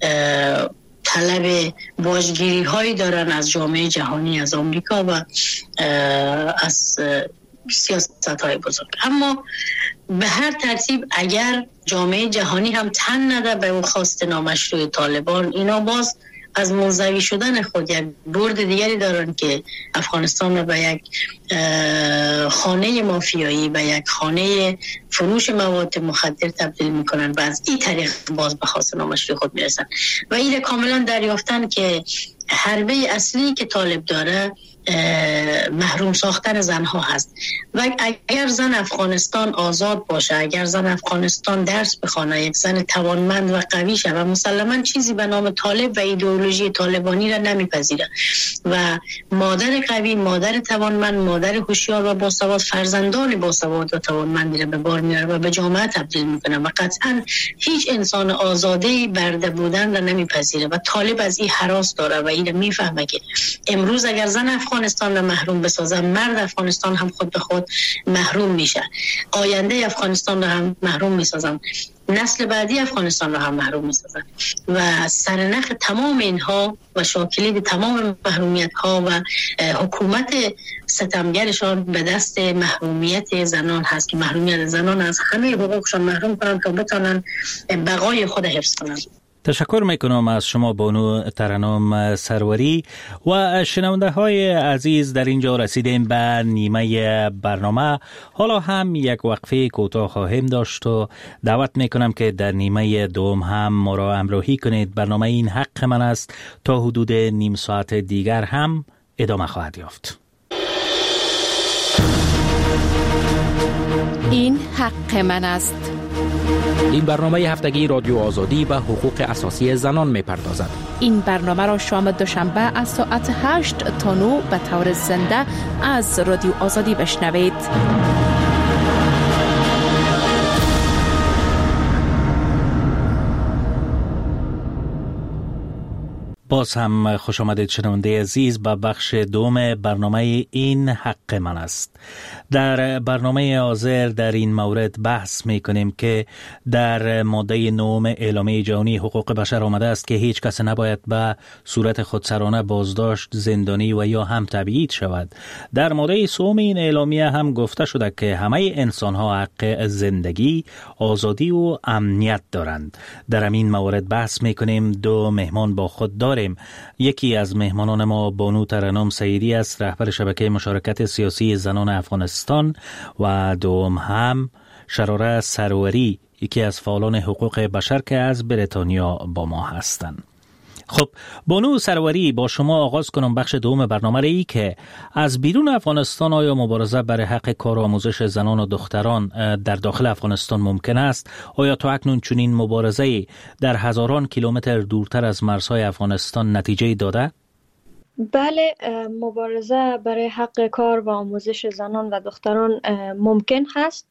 طلب باجگیری هایی دارن از جامعه جهانی، از آمریکا و از سیاست های بزرگ. اما به هر ترتیب اگر جامعه جهانی هم تن نده به اون خواست نامشروع طالبان، اینا باز از منزوی شدن خود یک برد دیگری دارن که افغانستان رو به یک خانه مافیایی، به یک خانه فروش مواد مخدر تبدیل میکنن و از این طریق باز به خواست نامشروع خود میرسن و این کاملا دریافتن که حربه اصلی که طالب داره محروم ساختن زنها هست و اگر زن افغانستان آزاد باشه، اگر زن افغانستان درس بخونه، یک زن توانمند و قوی شه و مسلماً چیزی به نام طالب و ایدئولوژی طالبانی را نمیپذیره و مادر قوی، مادر توانمند، مادر هوشیار و باسواد فرزندان باسواد و توانمندی را به بار میاره و به جامعه تبدیل میکنه و قطعاً هیچ انسان آزاده‌ای برده بودن را نمیپذیره و طالب از این هراس داره و این میفهمه که امروز اگر زن افغانستان را محروم بسازن، مرد افغانستان هم خود به خود محروم میشه، آینده افغانستان را هم محروم میسازن، نسل بعدی افغانستان را هم محروم میسازن و سرنخ تمام اینها و شاکلید تمام محرومیت ها و حکومت ستمگرشان به دست محرومیت زنان هست که محرومیت زنان از همه حقوقشان محروم کنند تا بتانن بقای خود حفظ کنند. تشکر میکنم از شما بانو ترنم سروری و شنونده های عزیز. در اینجا رسیدیم به نیمه برنامه. حالا هم یک وقفه کوتاه خواهیم داشت و دعوت میکنم که در نیمه دوم هم ما را همراهی کنید. برنامه این حق من است تا حدود نیم ساعت دیگر هم ادامه خواهد یافت. این حق من است. این برنامه هفتگی رادیو آزادی به حقوق اساسی زنان می‌پردازد. این برنامه را شام دوشنبه از ساعت 8 تا 9 به طور زنده از رادیو آزادی بشنوید. باز هم خوش آمدید شنونده عزیز به بخش دوم برنامه این حق من است. در برنامه حاضر در این مورد بحث می کنیم که در ماده 9 اعلامیه جهانی حقوق بشر آمده است که هیچ کس نباید به صورت خودسرانه بازداشت، زندانی و یا هم تبعید شود. در ماده 3 این اعلامیه هم گفته شده که همه انسان ها حق زندگی، آزادی و امنیت دارند. در همین مورد بحث می کنیم. 2 مهمان با خود داریم. یکی از مهمانان ما بانو ترنم سیدی است، رهبر شبکه مشارکت سیاسی زنان افغانستان و دوم هم شراره سروری، یکی از فعالان حقوق بشر که از بریتانیا با ما هستند. خب بانو سروری، با شما آغاز کنم بخش دوم برنامه ای که از بیرون افغانستان آیا مبارزه برای حق کار و آموزش زنان و دختران در داخل افغانستان ممکن است؟ آیا تا اکنون چنین مبارزه در هزاران کیلومتر دورتر از مرزهای افغانستان نتیجه داده؟ بله، مبارزه برای حق کار و آموزش زنان و دختران ممکن هست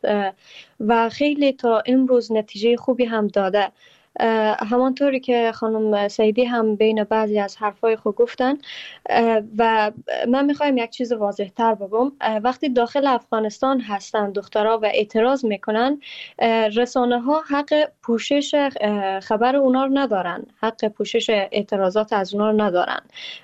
و خیلی تا امروز نتیجه خوبی هم داده. همانطوری که خانم سعیدی هم بین بعضی از حرفای خود گفتن و من میخوایم یک چیز واضح تر بگم. وقتی داخل افغانستان هستن دخترها و اعتراض میکنن، رسانه ها حق پوشش خبر اونا رو ندارن، حق پوشش اعتراضات از اونا رو ندارن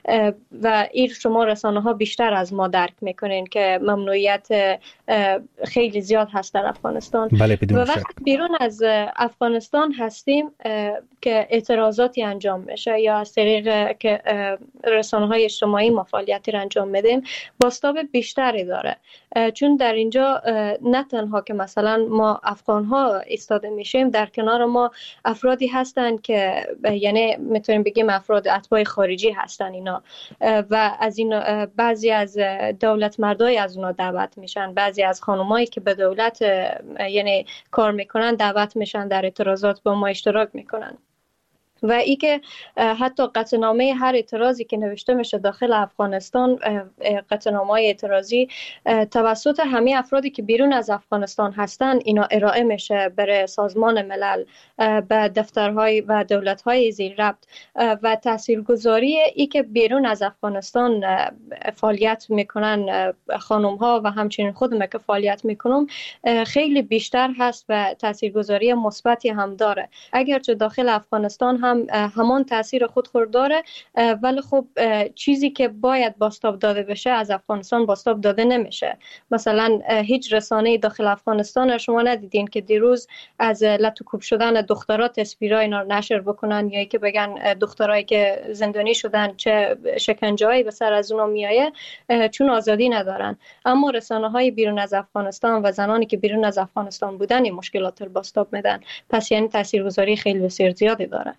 و این شما رسانه ها بیشتر از ما درک میکنین که ممنوعیت خیلی زیاد هست در افغانستان. بله، و وقتی بیرون از افغانستان هستیم که اعتراضاتی انجام میشه یا از طریق که رسانه‌های اجتماعی ما فعالیتی را انجام میدیم، بازتاب بیشتری داره، چون در اینجا نه تنها که مثلا ما افغان‌ها ایستاده میشیم، در کنار ما افرادی هستند که یعنی میتونیم بگیم افراد اتباع خارجی هستن اینا و از این بعضی از دولت مردای از اونا دعوت میشن، بعضی از خانمایی که به دولت یعنی کار میکنن دعوت میشن در اعتراضات با ما اشتراک میکنن. و ای که حتی قطعنامه هر اعتراضی که نوشته میشه داخل افغانستان، قطعنامه اعتراضی توسط همه افرادی که بیرون از افغانستان هستن اینا ارائه میشه برای سازمان ملل، به دفترهای و دولت‌های زیر ربط و تاثیرگذاری ای که بیرون از افغانستان فعالیت میکنن خانم‌ها و همچنین خودم که فعالیت میکنم خیلی بیشتر هست و تاثیرگذاری مثبتی هم داره. اگرچه داخل افغانستان هم همان تاثیر خود داره، ولی خب چیزی که باید بازتاب داده بشه از افغانستان بازتاب داده نمیشه. مثلا هیچ رسانه‌ای داخل افغانستان شما ندیدین که دیروز از لطوکوب شدن دخترها تصویرای اینا رو نشر بکنن یا که بگن دخترایی که زندانی شدن چه شکنجه‌ای به سر از اونها میایه چون آزادی ندارن. اما رسانه‌های بیرون از افغانستان و زنانی که بیرون از افغانستان بودن این مشکلات رو بازتاب میدن، پس یعنی تاثیرگذاری خیلی بسیار زیادی داره.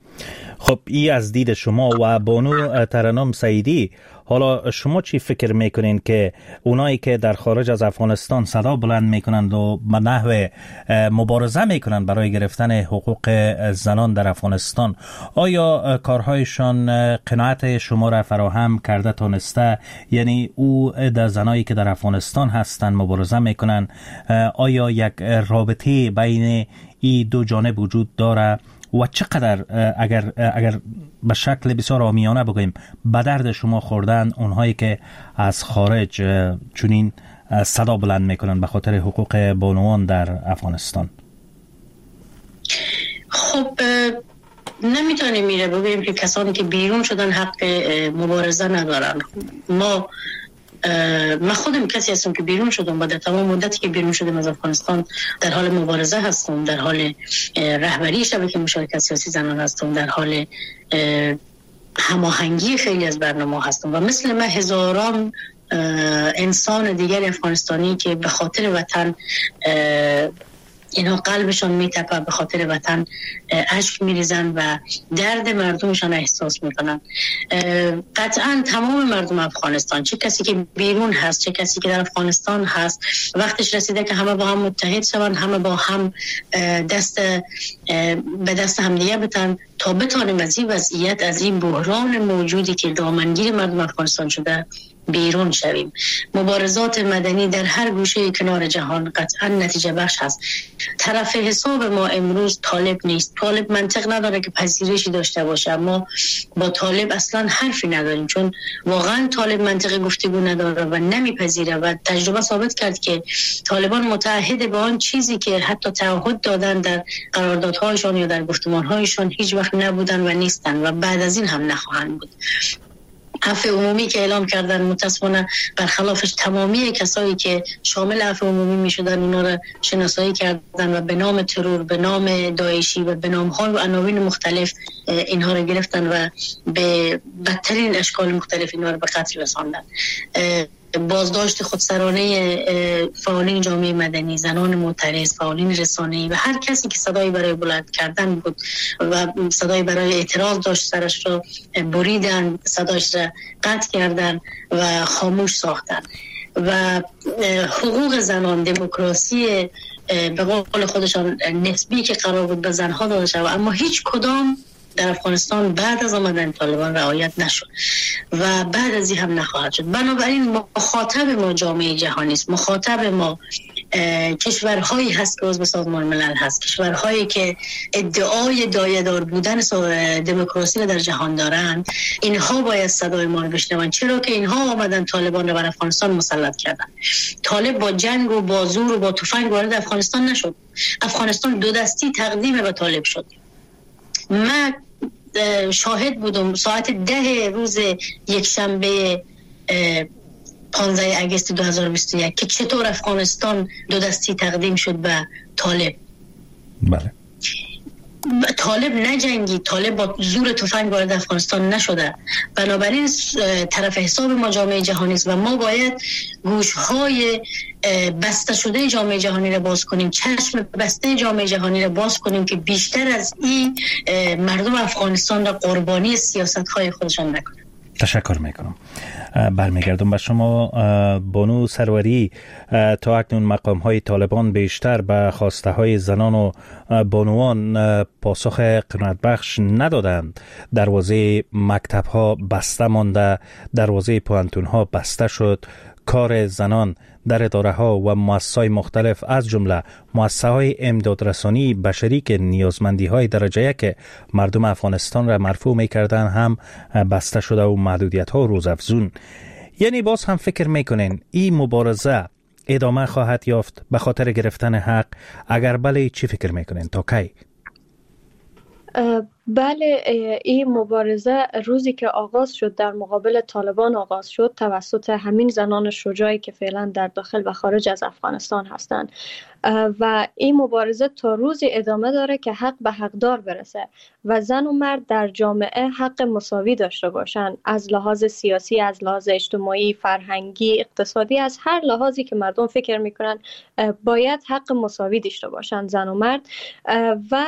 خب این از دید شما و بانو ترنم سعیدی، حالا شما چی فکر میکنین که اونایی که در خارج از افغانستان صدا بلند میکنند و به نحو مبارزه میکنند برای گرفتن حقوق زنان در افغانستان، آیا کارهایشان قناعت شما را فراهم کرده تانسته؟ یعنی او در زنایی که در افغانستان هستند مبارزه میکنند، آیا یک رابطه بین این دو جانب وجود داره و چقدر اگر به شکل بسیار عامیانه بگویم به درد شما خوردن اونهایی که از خارج چنین صدا بلند میکنن به خاطر حقوق بانوان در افغانستان؟ خب نمیتونیم میره بگویم که کسانی که بیرون شدن حق مبارزه ندارن. من خودم کسی هستم که بیرون شدم و در تمام مدتی که بیرون شدم از افغانستان در حال مبارزه هستم، در حال رهبری شبکه مشارکت سیاسی زنان هستم، در حال هماهنگی خیلی از برنامه هستم و مثل من هزاران انسان دیگر افغانستانی که به خاطر وطن اینا قلبشان میتپه، به خاطر وطن اشک میریزن و درد مردمشان احساس میکنن. قطعا تمام مردم افغانستان، چه کسی که بیرون هست چه کسی که در افغانستان هست، وقتش رسیده که همه با هم متحد شوند، همه با هم به دست هم دیگه بتن تا بتانیم از این وضعیت، از این بحران موجودی که دامنگیر مردم افغانستان شده بیرون شویم. مبارزات مدنی در هر گوشه کنار جهان قطعا نتیجه بخش هست. طرف حساب ما امروز طالب نیست. طالب منطق نداره که پذیرشی داشته باشه، اما با طالب اصلا حرفی نداریم، چون واقعا طالب منطق گفتگو نداره و نمیپذیره و تجربه ثابت کرد که طالبان متعهد به آن چیزی که حتی تعهد دادن در قراردادهایشان یا در گفتمانهایشان هیچ وقت نبودن و نیستن و بعد از این هم نخواهند بود. عفو عمومی که اعلام کردن متاسفانه برخلافش تمامی کسایی که شامل عفو عمومی می شدن اونا را شناسایی کردن و به نام ترور، به نام داعشی و به نام‌ها و عناوین مختلف اینها را گرفتن و به بدترین اشکال مختلف اینها را به قتل رساندن. بازداشت خودسرانه فعالین جامعه مدنی، زنان معترض، فعالین رسانه‌ای و هر کسی که صدایی برای بلند کردن بود و صدایی برای اعتراض داشت سرش را بریدن، صداش را قطع کردن و خاموش ساختن. و حقوق زنان، دموکراسی به قول خودشان نسبی که قرار بود به زنها داده شود، اما هیچ کدام در افغانستان بعد از آمدن طالبان رعایت نشد و بعد از این هم نخواهد شد. بنابراین مخاطب ما جامعه جهانی است، مخاطب ما کشورهایی هست که عضو سازمان ملل هست، کشورهایی که ادعای دایه‌دار بودن دموکراسی را در جهان دارند. اینها باید صدای ما رو بشنوند، چرا که اینها آمدن طالبان را بر افغانستان مسلط کردن. طالب با جنگ و با زور و با تفنگ وارد افغانستان نشد. افغانستان دو دستی تقدیم به طالب شد. من شاهد بودم ساعت 10 روز یکشنبه 15 اگست 2021 که چطور افغانستان دو دستی تقدیم شد به طالب. بله. طالب نجنگی، طالب با زور تفنگ وارد افغانستان نشده. بنابراین طرف حساب ما جامعه جهانی است و ما باید گوشهای بسته شده جامعه جهانی را باز کنیم، چشم بسته جامعه جهانی را باز کنیم که بیشتر از این مردم افغانستان را قربانی سیاست‌های خودشان نکنند. تشکر میکنم. برمیگردم به شما بانو سروری. تا اکنون مقام های طالبان بیشتر به خواسته های زنان و بانوان پاسخ قناعت بخش ندادند. دروازه مکتب ها بسته مانده، دروازه پوهنتون ها بسته شد. کار زنان در اداره ها و مؤسسات مختلف از جمله مؤسسه های امدادرسانی بشری که نیازمندی های درجه یک مردم افغانستان را مرفوع می‌کردند هم بسته شده و محدودیت ها روزافزون. یعنی باز هم فکر میکنین این مبارزه ادامه خواهد یافت به خاطر گرفتن حق؟ اگر بله چی فکر میکنین تا کی؟ بله، این مبارزه روزی که آغاز شد در مقابل طالبان آغاز شد توسط همین زنان شجاعی که فعلا در داخل و خارج از افغانستان هستند و این مبارزه تا روزی ادامه داره که حق به حقدار برسه و زن و مرد در جامعه حق مساوی داشته باشن، از لحاظ سیاسی، از لحاظ اجتماعی، فرهنگی، اقتصادی، از هر لحاظی که مردم فکر میکنن باید حق مساوی داشته باشن زن و مرد. و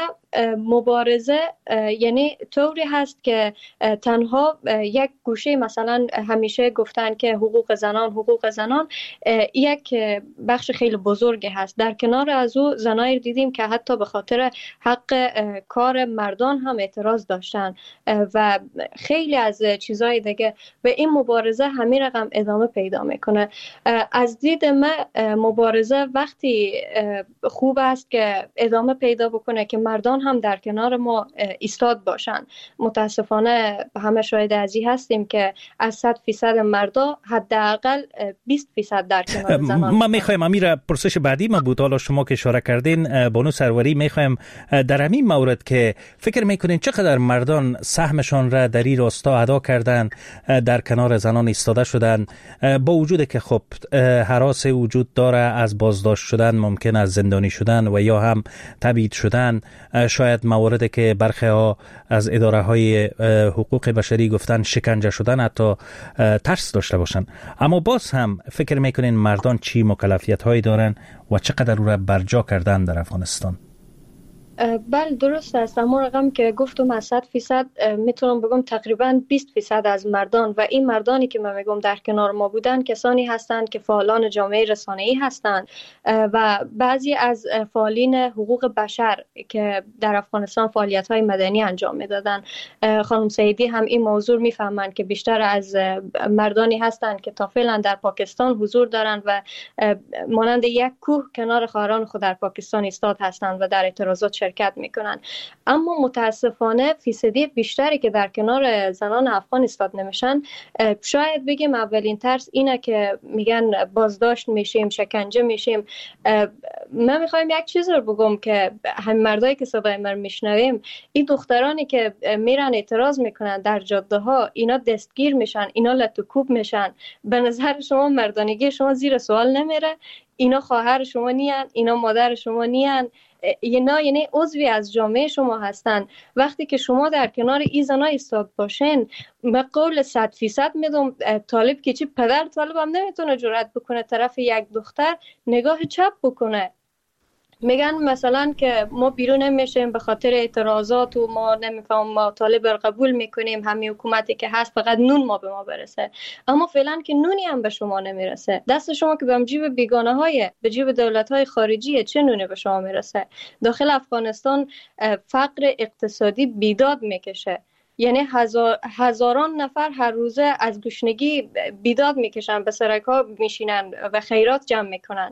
مبارزه یعنی طوری هست که تنها یک گوشه، مثلا همیشه گفتن که حقوق زنان یک بخش خیلی بزرگی هست. در کنار از او زنایی دیدیم که حتی به خاطر حق کار مردان هم اعتراض داشتن و خیلی از چیزهای دیگه و این مبارزه همین رقم ادامه پیدا میکنه. از دید من مبارزه وقتی خوب است که ادامه پیدا بکنه که مردان هم در کنار ما ایستاد باشن. متاسفانه همه شاهد از این هستیم که از 100% مردا حداقل 20% در کنار زنان. ما میخوایم امیر پرسش بعدی ما بود، حالا شما که اشاره کردین بانو سروری، میخوایم در همین مورد که فکر میکنین چقدر مردان سهمشان را در این راستا ادا کردن، در کنار زنان ایستاده شدن، با وجود که خب هراس وجود داره از بازداشت شدن، ممکن از زندانی شدن و یا هم تبعید شدن، شاید مواردی که برخی ها از اداره های حقوق بشری گفتن شکنجه شدن، حتی ترس داشته باشن، اما باز هم فکر میکنین مردان چی مکلفیت هایی دارن و چقدر او را برجا کردن در افغانستان؟ بله درست است. اما رقم که گفتم از 100% میتونم بگم تقریبا 20% از مردان و این مردانی که من میگم در کنار ما بودن کسانی هستند که فعالان جامعه رسانه‌ای هستند و بعضی از فعالین حقوق بشر که در افغانستان فعالیت‌های مدنی انجام میدادن. خانم سیدی هم این موضوع میفهمند که بیشتر از مردانی هستند که تا فعلا در پاکستان حضور دارند و مانند یک کوه کنار خواهران خود در پاکستان ایستاد هستند و در اعتراضات شرکت میکنن. اما متاسفانه فیصدی بیشتری که در کنار زنان افغان ایستاد نمیشن، شاید بگیم اولین ترس اینه که میگن بازداشت میشیم، شکنجه میشیم. من میخوایم یک چیز رو بگم که همین مردایی که صدای من میشنویم، این دخترانی که میرن اعتراض میکنن در جاده ها، اینا دستگیر میشن، اینا لطوکوب میشن. به نظر شما مردانگی شما زیر سوال نمیره؟ اینا خواهر شما نیان، اینا مادر شما نیان، اینا یعنی عضوی از جامعه شما هستن. وقتی که شما در کنار این زنا ایستاد باشین، به قول 100% میدونم طالب که چی پدر طالب هم نمیتونه جرأت بکنه طرف یک دختر نگاه چپ بکنه. میگن مثلا که ما بیرون نمیشیم به خاطر اعتراضات و ما نمیفهم، ما طالب را قبول میکنیم، همین حکومتی که هست فقط نون ما به ما برسه. اما فعلا که نونی هم به شما نمیرسه. دست شما که به جیب بیگانه های، به جیب دولت های خارجی، چه نونی به شما میرسه؟ داخل افغانستان فقر اقتصادی بیداد میکشه. یعنی هزاران نفر هر روزه از گشنگی بیداد میکشن، به سرک‌ها میشینن و خیرات جمع میکنن.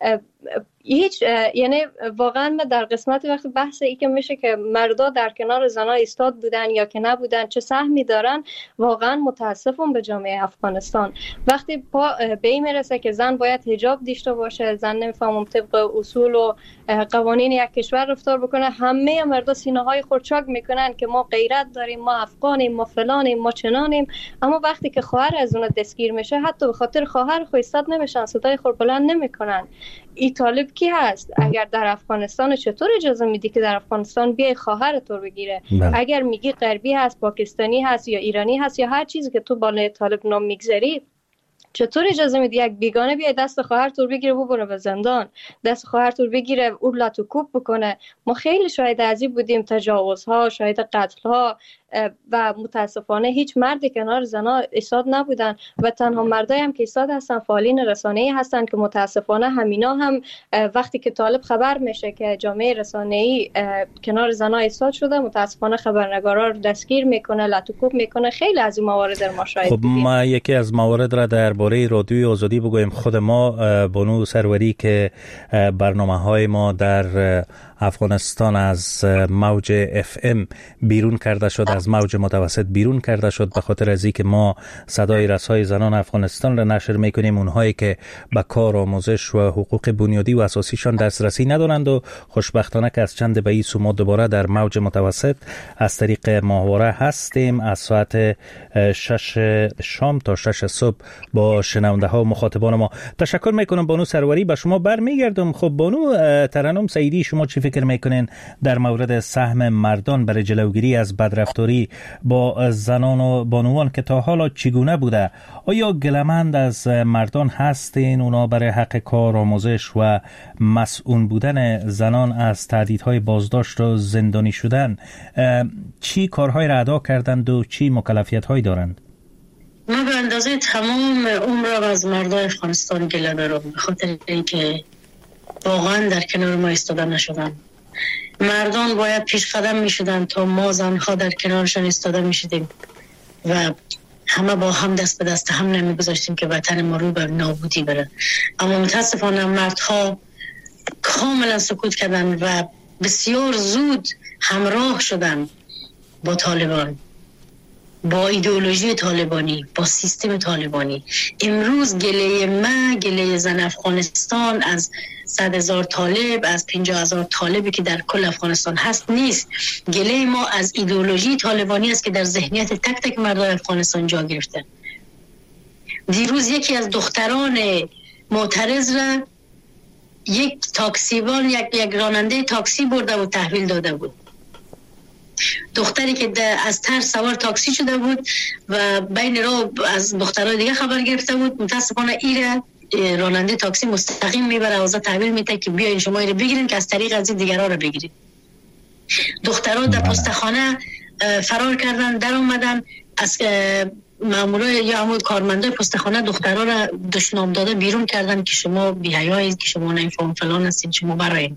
هیچ، یعنی واقعا در قسمت وقت بحث ای که میشه که مردا در کنار زنا ایستاد بودن یا که نبودن، چه سهمی دارن، واقعا متاسفم به جامعه افغانستان. وقتی به این میرسه که زن باید حجاب داشته باشه، زن نمیفهمم طبق اصول و قوانین یک کشور رفتار بکنه، همه مردا سینه های خود چاک میکنن که ما غیرت داریم، ما افغانیم، ما فلانیم، ما چنانیم. اما وقتی که خواهر از اون دستگیر میشه، حتی به خاطر خواهر خود ایستاد نمیشن، صدای خود بلند نمیکنن. این طالب کی هست؟ اگر در افغانستان چطور اجازه میدی که در افغانستان بیای خواهر تو بگیره؟ اگر میگی غربی هست، پاکستانی هست یا ایرانی هست یا هر چیزی که تو بالای طالب نام میگذاری، چطور اجازه میدی یک بیگانه بیای دست خواهر تو بگیره ببره به زندان، دست خواهر تو بگیره اولاد تو کوب بکنه؟ ما خیلی شاهد از این بودیم، تجاوزها، شاهد قتلها، و متاسفانه هیچ مردی کنار زنا ایستاد نبودن و تنها مردایی هم که ایستاد هستن فعالین رسانه‌ای هستن که متاسفانه همینا هم وقتی که طالب خبر میشه که جامعه رسانه‌ای کنار زنا ایستاد شده، متاسفانه خبرنگارا رو دستگیر میکنه، لطوکوب میکنه. خیلی از این موارد ما شاهد بودیم. ما یکی از موارد را درباره رادیوی آزادی بگویم. خود ما بانو سروری که برنامه‌های ما در افغانستان از موج FM بیرون کرده شد، از موج متوسط بیرون کرده شد، به خاطر از اینکه ما صدای رسای زنان افغانستان را نشر میکنیم، اونهایی که به کار، آموزش و حقوق بنیادی و اساسیشان دسترسی ندارند. و خوشبختانه که از چند به این سو ما دوباره در موج متوسط از طریق ماهواره هستیم از ساعت 6 شام تا 6 صبح با شنونده ها و مخاطبان ما. تشکر میکنم بانو سروری. به شما برمیگردم. خب بانو ترنم سعیدی، شما چی فکر میکنین در مورد سهم مردان برای جلوگیری از بدرفتاری با زنان و بانوان که تا حالا چگونه بوده؟ آیا گلمند از مردان هستین اونا برای حق کار، آموزش و مسئول بودن زنان از تهدیدهای بازداشت و زندانی شدن چی کارهای را ادا کردند و چی مکلفیت‌هایی دارند؟ من به اندازه تمام عمرم از مردای افغانستان گله دارم، به خاطر اینکه واقعا در کنار ما ایستاده نشدن. مردان باید پیش قدم می شدن تا ما زنها در کنارشان ایستاده می شدیم و همه با هم دست به دست هم نمی گذاشتیم که وطن ما رو بر نابودی بره. اما متاسفانه مردها کاملا سکوت کردن و بسیار زود همراه شدن با طالبان، با ایدئولوژی طالبانی، با سیستم طالبانی. امروز گله زن افغانستان از 100,000 طالب، از 50,000 طالبی که در کل افغانستان هست نیست. گله ما از ایدئولوژی طالبانی است که در ذهنیت تک تک مردای افغانستان جا گرفته. دیروز یکی از دختران معترض را یک تاکسیوان، یک راننده تاکسی برده و تحویل داده بود. دختری که از ترس سوار تاکسی شده بود و بین راه از دخترای دیگه خبر گرفته بود، متاسفانه ایره راننده تاکسی مستقیم میبره و تحویل میده که بیاین شما اینو بگیرین که از طریق از دیگرها رو بگیرید. دخترها در پستخانه فرار کردن، در اومدن، از مامورای یا همون کارمندای پستخانه دخترها را دشنام داده بیرون کردن که شما بی‌حیایید، که شما نمیفهم فلان هستین، شما براین.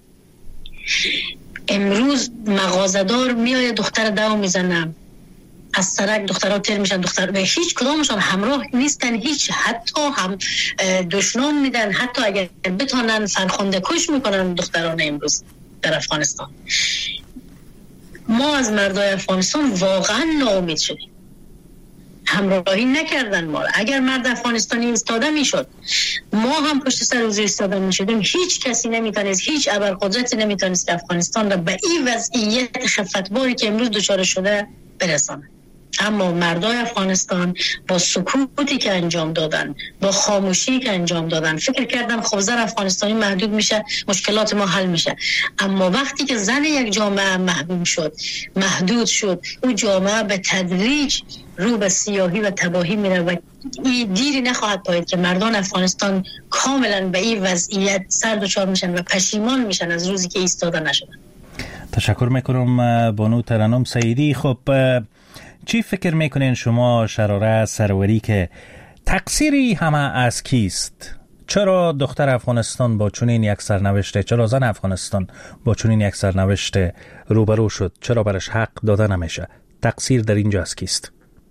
امروز مغازه‌دار میاد دختر دو میزنه، از سرک دخترها تیر میشن، دختر به هیچ کدامشان همراه نیستن، هیچ، حتی هم دشنام میدن، حتی اگر بتونن سرخونده کش میکنن دختران امروز در افغانستان. ما از مردای افغانستان واقعا ناامید شدیم، همراهی نکردن ما. اگر مرد افغانستانی ایستاده میشد، ما هم پشت سر او ایستاده میشدیم. هیچ کسی نمیتونست، هیچ ابرقدرتی نمیتونست که افغانستان را به این وضعیت خفتباری که امروز دچار شده برسانه. اما مردای افغانستان با سکوتی که انجام دادن، با خاموشی که انجام دادن، فکر کردن خب زن افغانستانی محدود میشه، مشکلات ما حل میشه. اما وقتی که زن یک جامعه محدود شد، اون جامعه به تدریج رو به سیاهی و تباهی میره و دیری نخواهد پاید که مردان افغانستان کاملا به این وضعیت سر دچار میشن و پشیمان میشن از روزی که ایستاده نشدن. تشکر میکنم بانو ترنم سعیدی. خب چی فکر میکنین شما شراره سروری که تقصیری همه از کیست؟ چرا دختر افغانستان با چنین یک سرنوشته، چرا زن افغانستان با چنین یک سرنوشته روبرو شد؟ چرا برش حق داده نمیشه؟ تقصیر در اینجا از کیست؟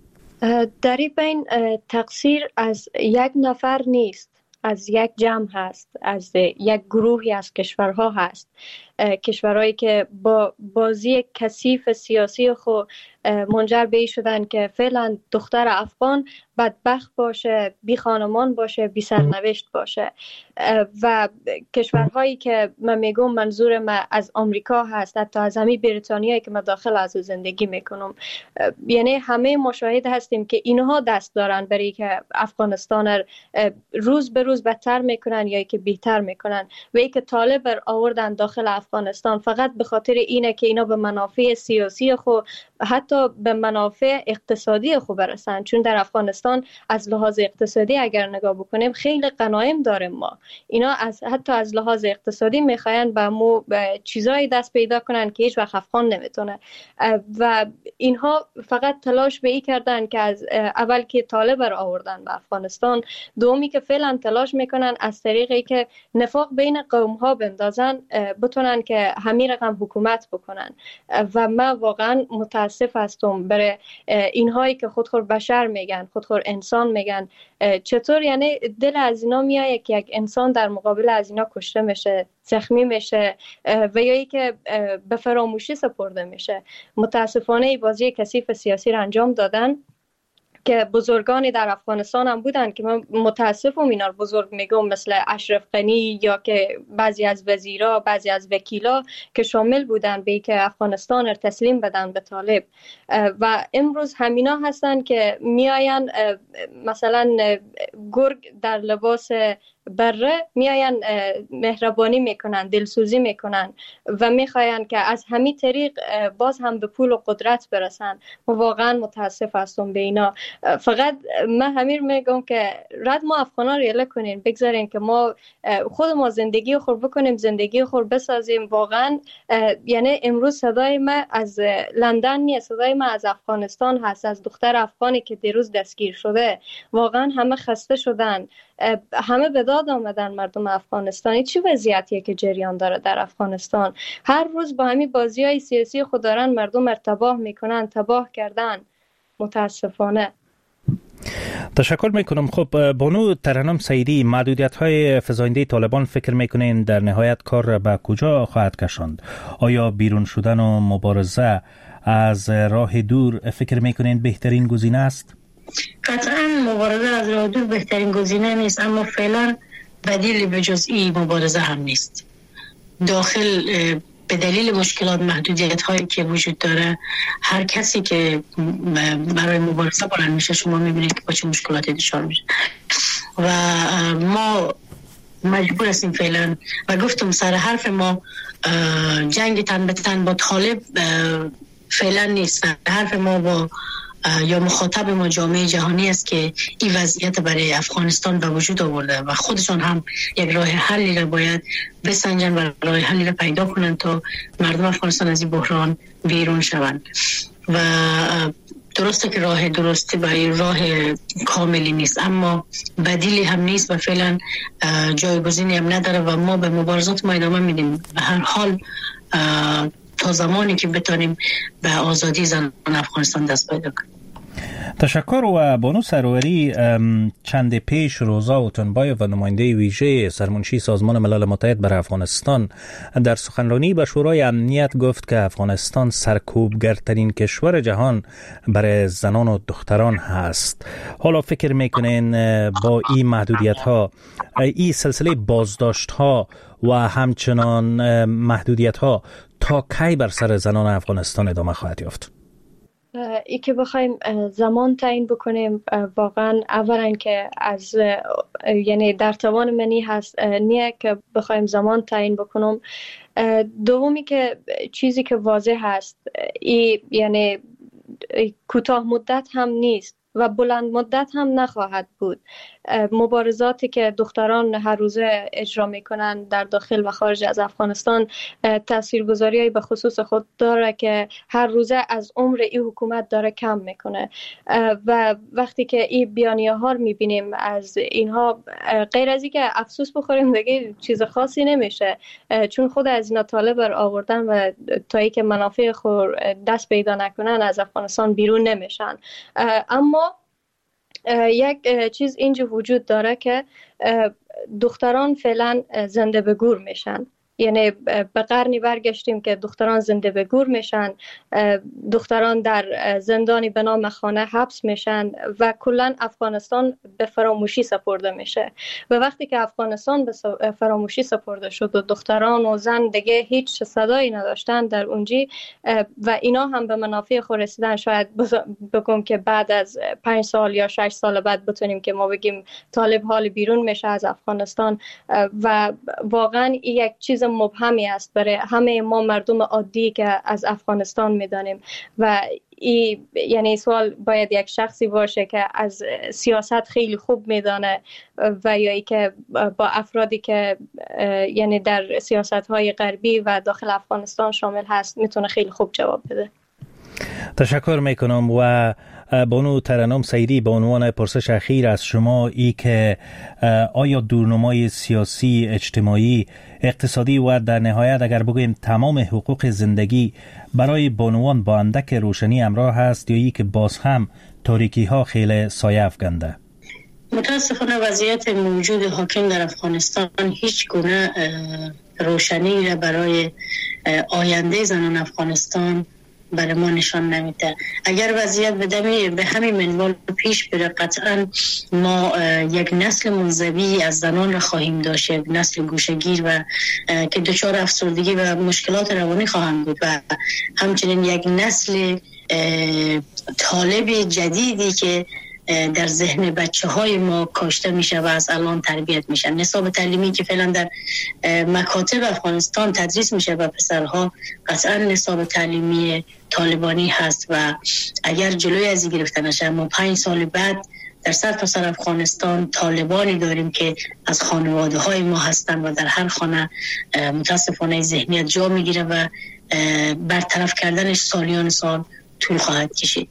در این بین تقصیر از یک نفر نیست، از یک جمع هست، از یک گروهی از کشورها هست. کشورهایی که با بازی کثیف سیاسی خود منجر به این شدن که فعلا دختر افغان بدبخت باشه، بی خانمان باشه، بی سرنوشت باشه. و کشورهایی که من میگم منظور من از آمریکا هست، حتی از همین بریتانیایی که من داخل از زندگی میکنم. یعنی همه مشاهده هستیم که اینها دست دارن برای که افغانستان روز به روز بدتر میکنن یا که بهتر میکنن. و ای که طالب آوردن داخل افغانستان فقط به خاطر اینه که اینا به منافع سیاسی خود، حتی به منافع اقتصادی خود برسن. چون در افغانستان از لحاظ اقتصادی اگر نگاه بکنیم خیلی غنایم داریم ما. اینا حتی از لحاظ اقتصادی میخواین به مو چیزایی دست پیدا کنن که هیچ وقت افغان نمیتونه. و اینها فقط تلاش به این کردن که از اول که طالب را آوردن به افغانستان، دومی که فعلا تلاش میکنن از طریقی که نفاق بین قوم ها بندازن بتونن که همین رقم حکومت بکنن. و من واقعا متاسف هستم برای اینهایی که خودخور بشر میگن، خودخور انسان میگن. چطور یعنی دل از اینا میایه که یک انسان در مقابل از اینا کشته میشه، زخمی میشه و یا ای که به فراموشی سپرده میشه. متاسفانه بازی کثیف سیاسی را انجام دادن که بزرگانی در افغانستان هم بودن که من متاسفم اینا رو بزرگ میگم، مثل اشرف غنی یا که بعضی از وزیرا، بعضی از وکیلا که شامل بودن به که افغانستان رو تسلیم بدن به طالب. و امروز همینا هستن که میاین مثلا گرگ در لباس بره میاین مهربانی میکنن، دلسوزی میکنن و میخواین که از همین طریق باز هم به پول و قدرت برسن. و واقعا متاسف هستم به اینا. فقط من همین میگم که رد ما افغانا ریله کنین، بگذارین که ما خود ما زندگی خور بکنیم، زندگی خور بسازیم. واقعا یعنی امروز صدای من از لندن نیست، صدای من از افغانستان هست، از دختر افغانی که دیروز دستگیر شده. واقعا همه خسته شدن، همه به داد آمدن مردم افغانستانی. چی وضعیتیه که جریان داره در افغانستان؟ هر روز با همین بازی‌های سیاسی خود دارن مردم ارتباح میکنن، تباه کردن. متاسفانه. تشکر میکنم. خب بانو ترنم سعیدی، محدودیت‌های فزاینده طالبان فکر میکنین در نهایت کار به کجا خواهد کشاند؟ آیا بیرون شدن و مبارزه از راه دور فکر میکنین بهترین گزینه است؟ قطعا مبارزه از راه دور بهترین گزینه نیست، اما فعلا بدیلی به جز این مبارزه هم نیست. داخل به دلیل مشکلات، محدودیت هایی که وجود داره، هر کسی که برای مبارزه بلند میشه شما میبینید که با چه مشکلاتی دچار میشه. و ما مجبور هستیم فعلا، و گفتم سر حرف ما جنگ تن به تن با طالب فعلا نیست. حرف ما با یا مخاطب ما جامعه جهانی است که این وضعیت برای افغانستان به وجود آورده و خودشان هم یک راه حلی را باید بسنجن و راه حلی را پیدا کنند تا مردم افغانستان از این بحران بیرون شوند. و درسته که راه درستی برای راه کاملی نیست، اما بدیلی هم نیست و فعلا جایگزینی هم نداره و ما به مبارزات ما ادامه میدیم به هر حال تا زمانی که بتانیم به آزادی زنان افغانستان دست پیدا کنیم. تشکر. و بانو سروری، چند پیش روزا اوتنبایف و نماینده ویژه سرمنشی سازمان ملل متحد برای افغانستان در سخنرانی به شورای امنیت گفت که افغانستان سرکوبگرترین کشور جهان برای زنان و دختران هست. حالا فکر میکنین با این محدودیت ها، این سلسله بازداشت ها و همچنان محدودیت ها تا کی بر سر زنان افغانستان ادامه خواهد یافت؟ ای که بخوایم زمان تعیین بکنیم، واقعا اولا که از یعنی در توان منی هست نیه که بخوایم زمان تعیین بکنم. دومی که چیزی که واضح هست یعنی کوتاه مدت هم نیست و بلند مدت هم نخواهد بود. مبارزاتی که دختران هر روزه اجرا میکنن در داخل و خارج از افغانستان تاثیرگذاری‌ای به خصوص خود داره که هر روزه از عمر این حکومت داره کم میکنه و وقتی که این بیانیه ها رو میبینیم از اینها، غیر از اینکه افسوس بخوریم دیگه چیز خاصی نمیشه، چون خود از اینا طالب آوردن و تا ای که منافع خود دست پیدا نکنن از افغانستان بیرون نمیشن. اما یک چیز اینجا وجود داره که دختران فعلا زنده به گور میشن. یعنی به قرنی برگشتیم که دختران زنده به گور میشن، دختران در زندانی به نام خانه حبس میشن و کلا افغانستان به فراموشی سپرده میشه. و وقتی که افغانستان به فراموشی سپرده شد و دختران و زن دیگه هیچ صدایی نداشتن در اونجی و اینا هم به منافع خود رسیدن، شاید بگم که بعد از 5 سال یا 6 سال بعد بتونیم که ما بگیم طالب حال بیرون میشه از افغانستان. و واقعا یک چیز مبهمی است برای همه ما مردم عادی که از افغانستان میدانیم و یعنی سوال باید یک شخصی باشه که از سیاست خیلی خوب میدانه و یا ای که با افرادی که یعنی در سیاست‌های غربی و داخل افغانستان شامل هست میتونه خیلی خوب جواب بده. تشکر میکنم. و بانو ترنم سیدی، به عنوان پرسش اخیر از شما ای که آیا دورنمای سیاسی، اجتماعی، اقتصادی و در نهایت اگر بگویم تمام حقوق زندگی برای بانوان با اندک روشنی همراه هست یا ای که باز هم تاریکی ها خیلی سایه افکنده؟ متاسفانه وضعیت موجود حاکم در افغانستان هیچ گونه روشنی را برای آینده زنان افغانستان برای ما نشان نمیده. اگر وضعیت به همین منوال پیش بره، قطعا ما یک نسل منزوی از زنان را خواهیم داشت، یک نسل گوشه‌گیر و که دچار افسردگی و مشکلات روانی خواهند بود و همچنین یک نسل طالب جدیدی که در ذهن بچه های ما کاشته میشه و از الان تربیت میشن. نصاب تعلیمی که فعلا در مکاتب افغانستان تدریس میشه و پسرها قطعا نصاب تعلیمی طالبانی هست و اگر جلوی از این گرفته نشه ما 5 سال بعد در سرتاسر افغانستان طالبانی داریم که از خانواده های ما هستن و در هر خانه متاسفانه ذهنیت جا میگیره و برطرف کردنش سالیان سال طول خواهد کشید.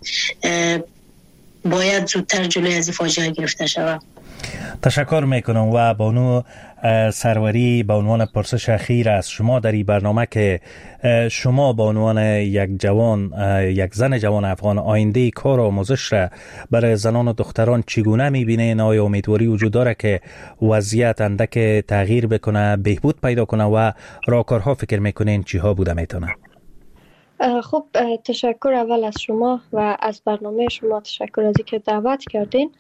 باید زودتر جلوی از این فاجعه گرفته شود. تشکر میکنم. و بانو سروری، به عنوان پرسش اخیر از شما در این برنامه که شما به عنوان یک زن جوان افغان آینده کار و آموزش را برای زنان و دختران چگونه میبینین؟ آیا امیدواری وجود داره که وضعیت اندک تغییر بکنه، بهبود پیدا کنه و راهکارها فکر میکنین چی ها بوده میتونه؟ خب تشکر اول از شما و از برنامه شما، تشکر از اینکه دعوت کردین.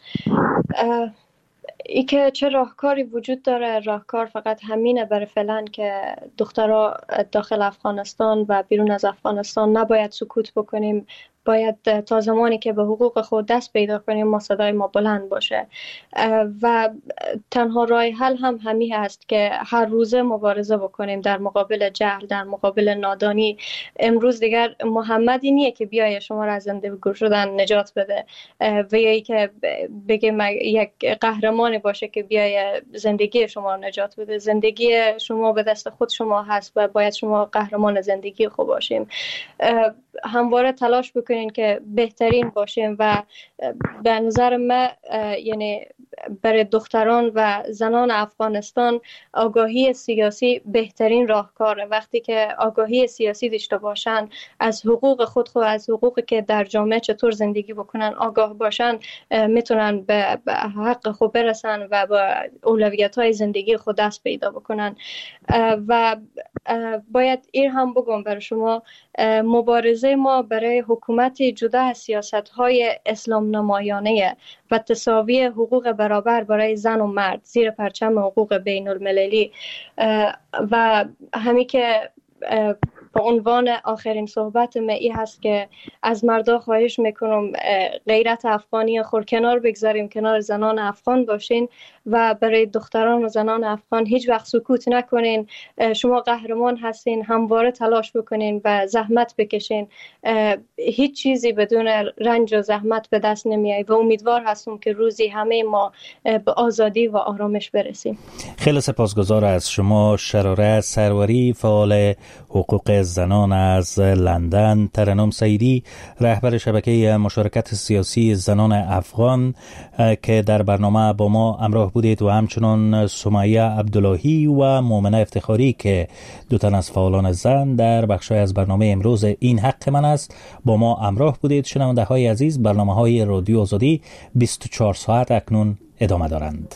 ای که چه راهکاری وجود داره؟ راهکار فقط همینه برای فعلا که دخترها داخل افغانستان و بیرون از افغانستان نباید سکوت بکنیم، باید تا زمانی که به حقوق خود دست پیدا کنیم ما صدای ما بلند باشه و تنها راه حل هم همین هست که هر روزه مبارزه بکنیم در مقابل جهل، در مقابل نادانی. امروز دیگر محمدی نیه که بیایه شما را از زنده به گور شدن نجات بده و یا که بگه یک قهرمانی باشه که بیایه زندگی شما را نجات بده. زندگی شما به دست خود شما هست و باید شما قهرمان زندگی خود باشیم. همواره تلاش بکنین که بهترین باشیم و به نظر من یعنی برای دختران و زنان افغانستان آگاهی سیاسی بهترین راهکاره. وقتی که آگاهی سیاسی داشته باشن، از حقوق خود از حقوقی که در جامعه چطور زندگی بکنن آگاه باشن، میتونن به حق خود برسن و با اولویت‌های زندگی خود دست پیدا بکنن. و باید این هم بگم برای شما، مبارزه ما برای حکومت جدا از سیاست‌های اسلام نمایانه و تساوی حقوق برابر برای زن و مرد زیر پرچم حقوق بین المللی و همین که به عنوان آخرین صحبت این هست که از مردا خواهش میکنم غیرت افغانی خود کنار بگذاریم، کنار زنان افغان باشین و برای دختران و زنان افغان هیچ وقت سکوت نکنین. شما قهرمان هستین، همواره تلاش بکنین و زحمت بکشین. هیچ چیزی بدون رنج و زحمت به دست نمیاد و امیدوار هستم که روزی همه ما به آزادی و آرامش برسیم. خیلی سپاسگزار از شما شراره سروری، فعال حقوق زنان از لندن، ترنم سعیدی، رهبر شبکه مشارکت سیاسی زنان افغان که در برنامه با ما همراه بودید، و همچنان سمیه عبداللهی و مومنه افتخاری که دو تن از فعالان زن در بخشای از برنامه امروز این حق من است با ما همراه بودید. شنونده های عزیز، برنامه های رادیو آزادی 24 ساعت اکنون ادامه دارند.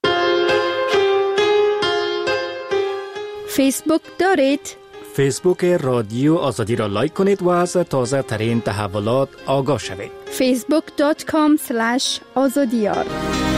فیسبوک دارید؟ فیسبوک رادیو آزادی را لایک کنید و از تازه ترین تحولات آگاه شوید. facebook.com/azadiyar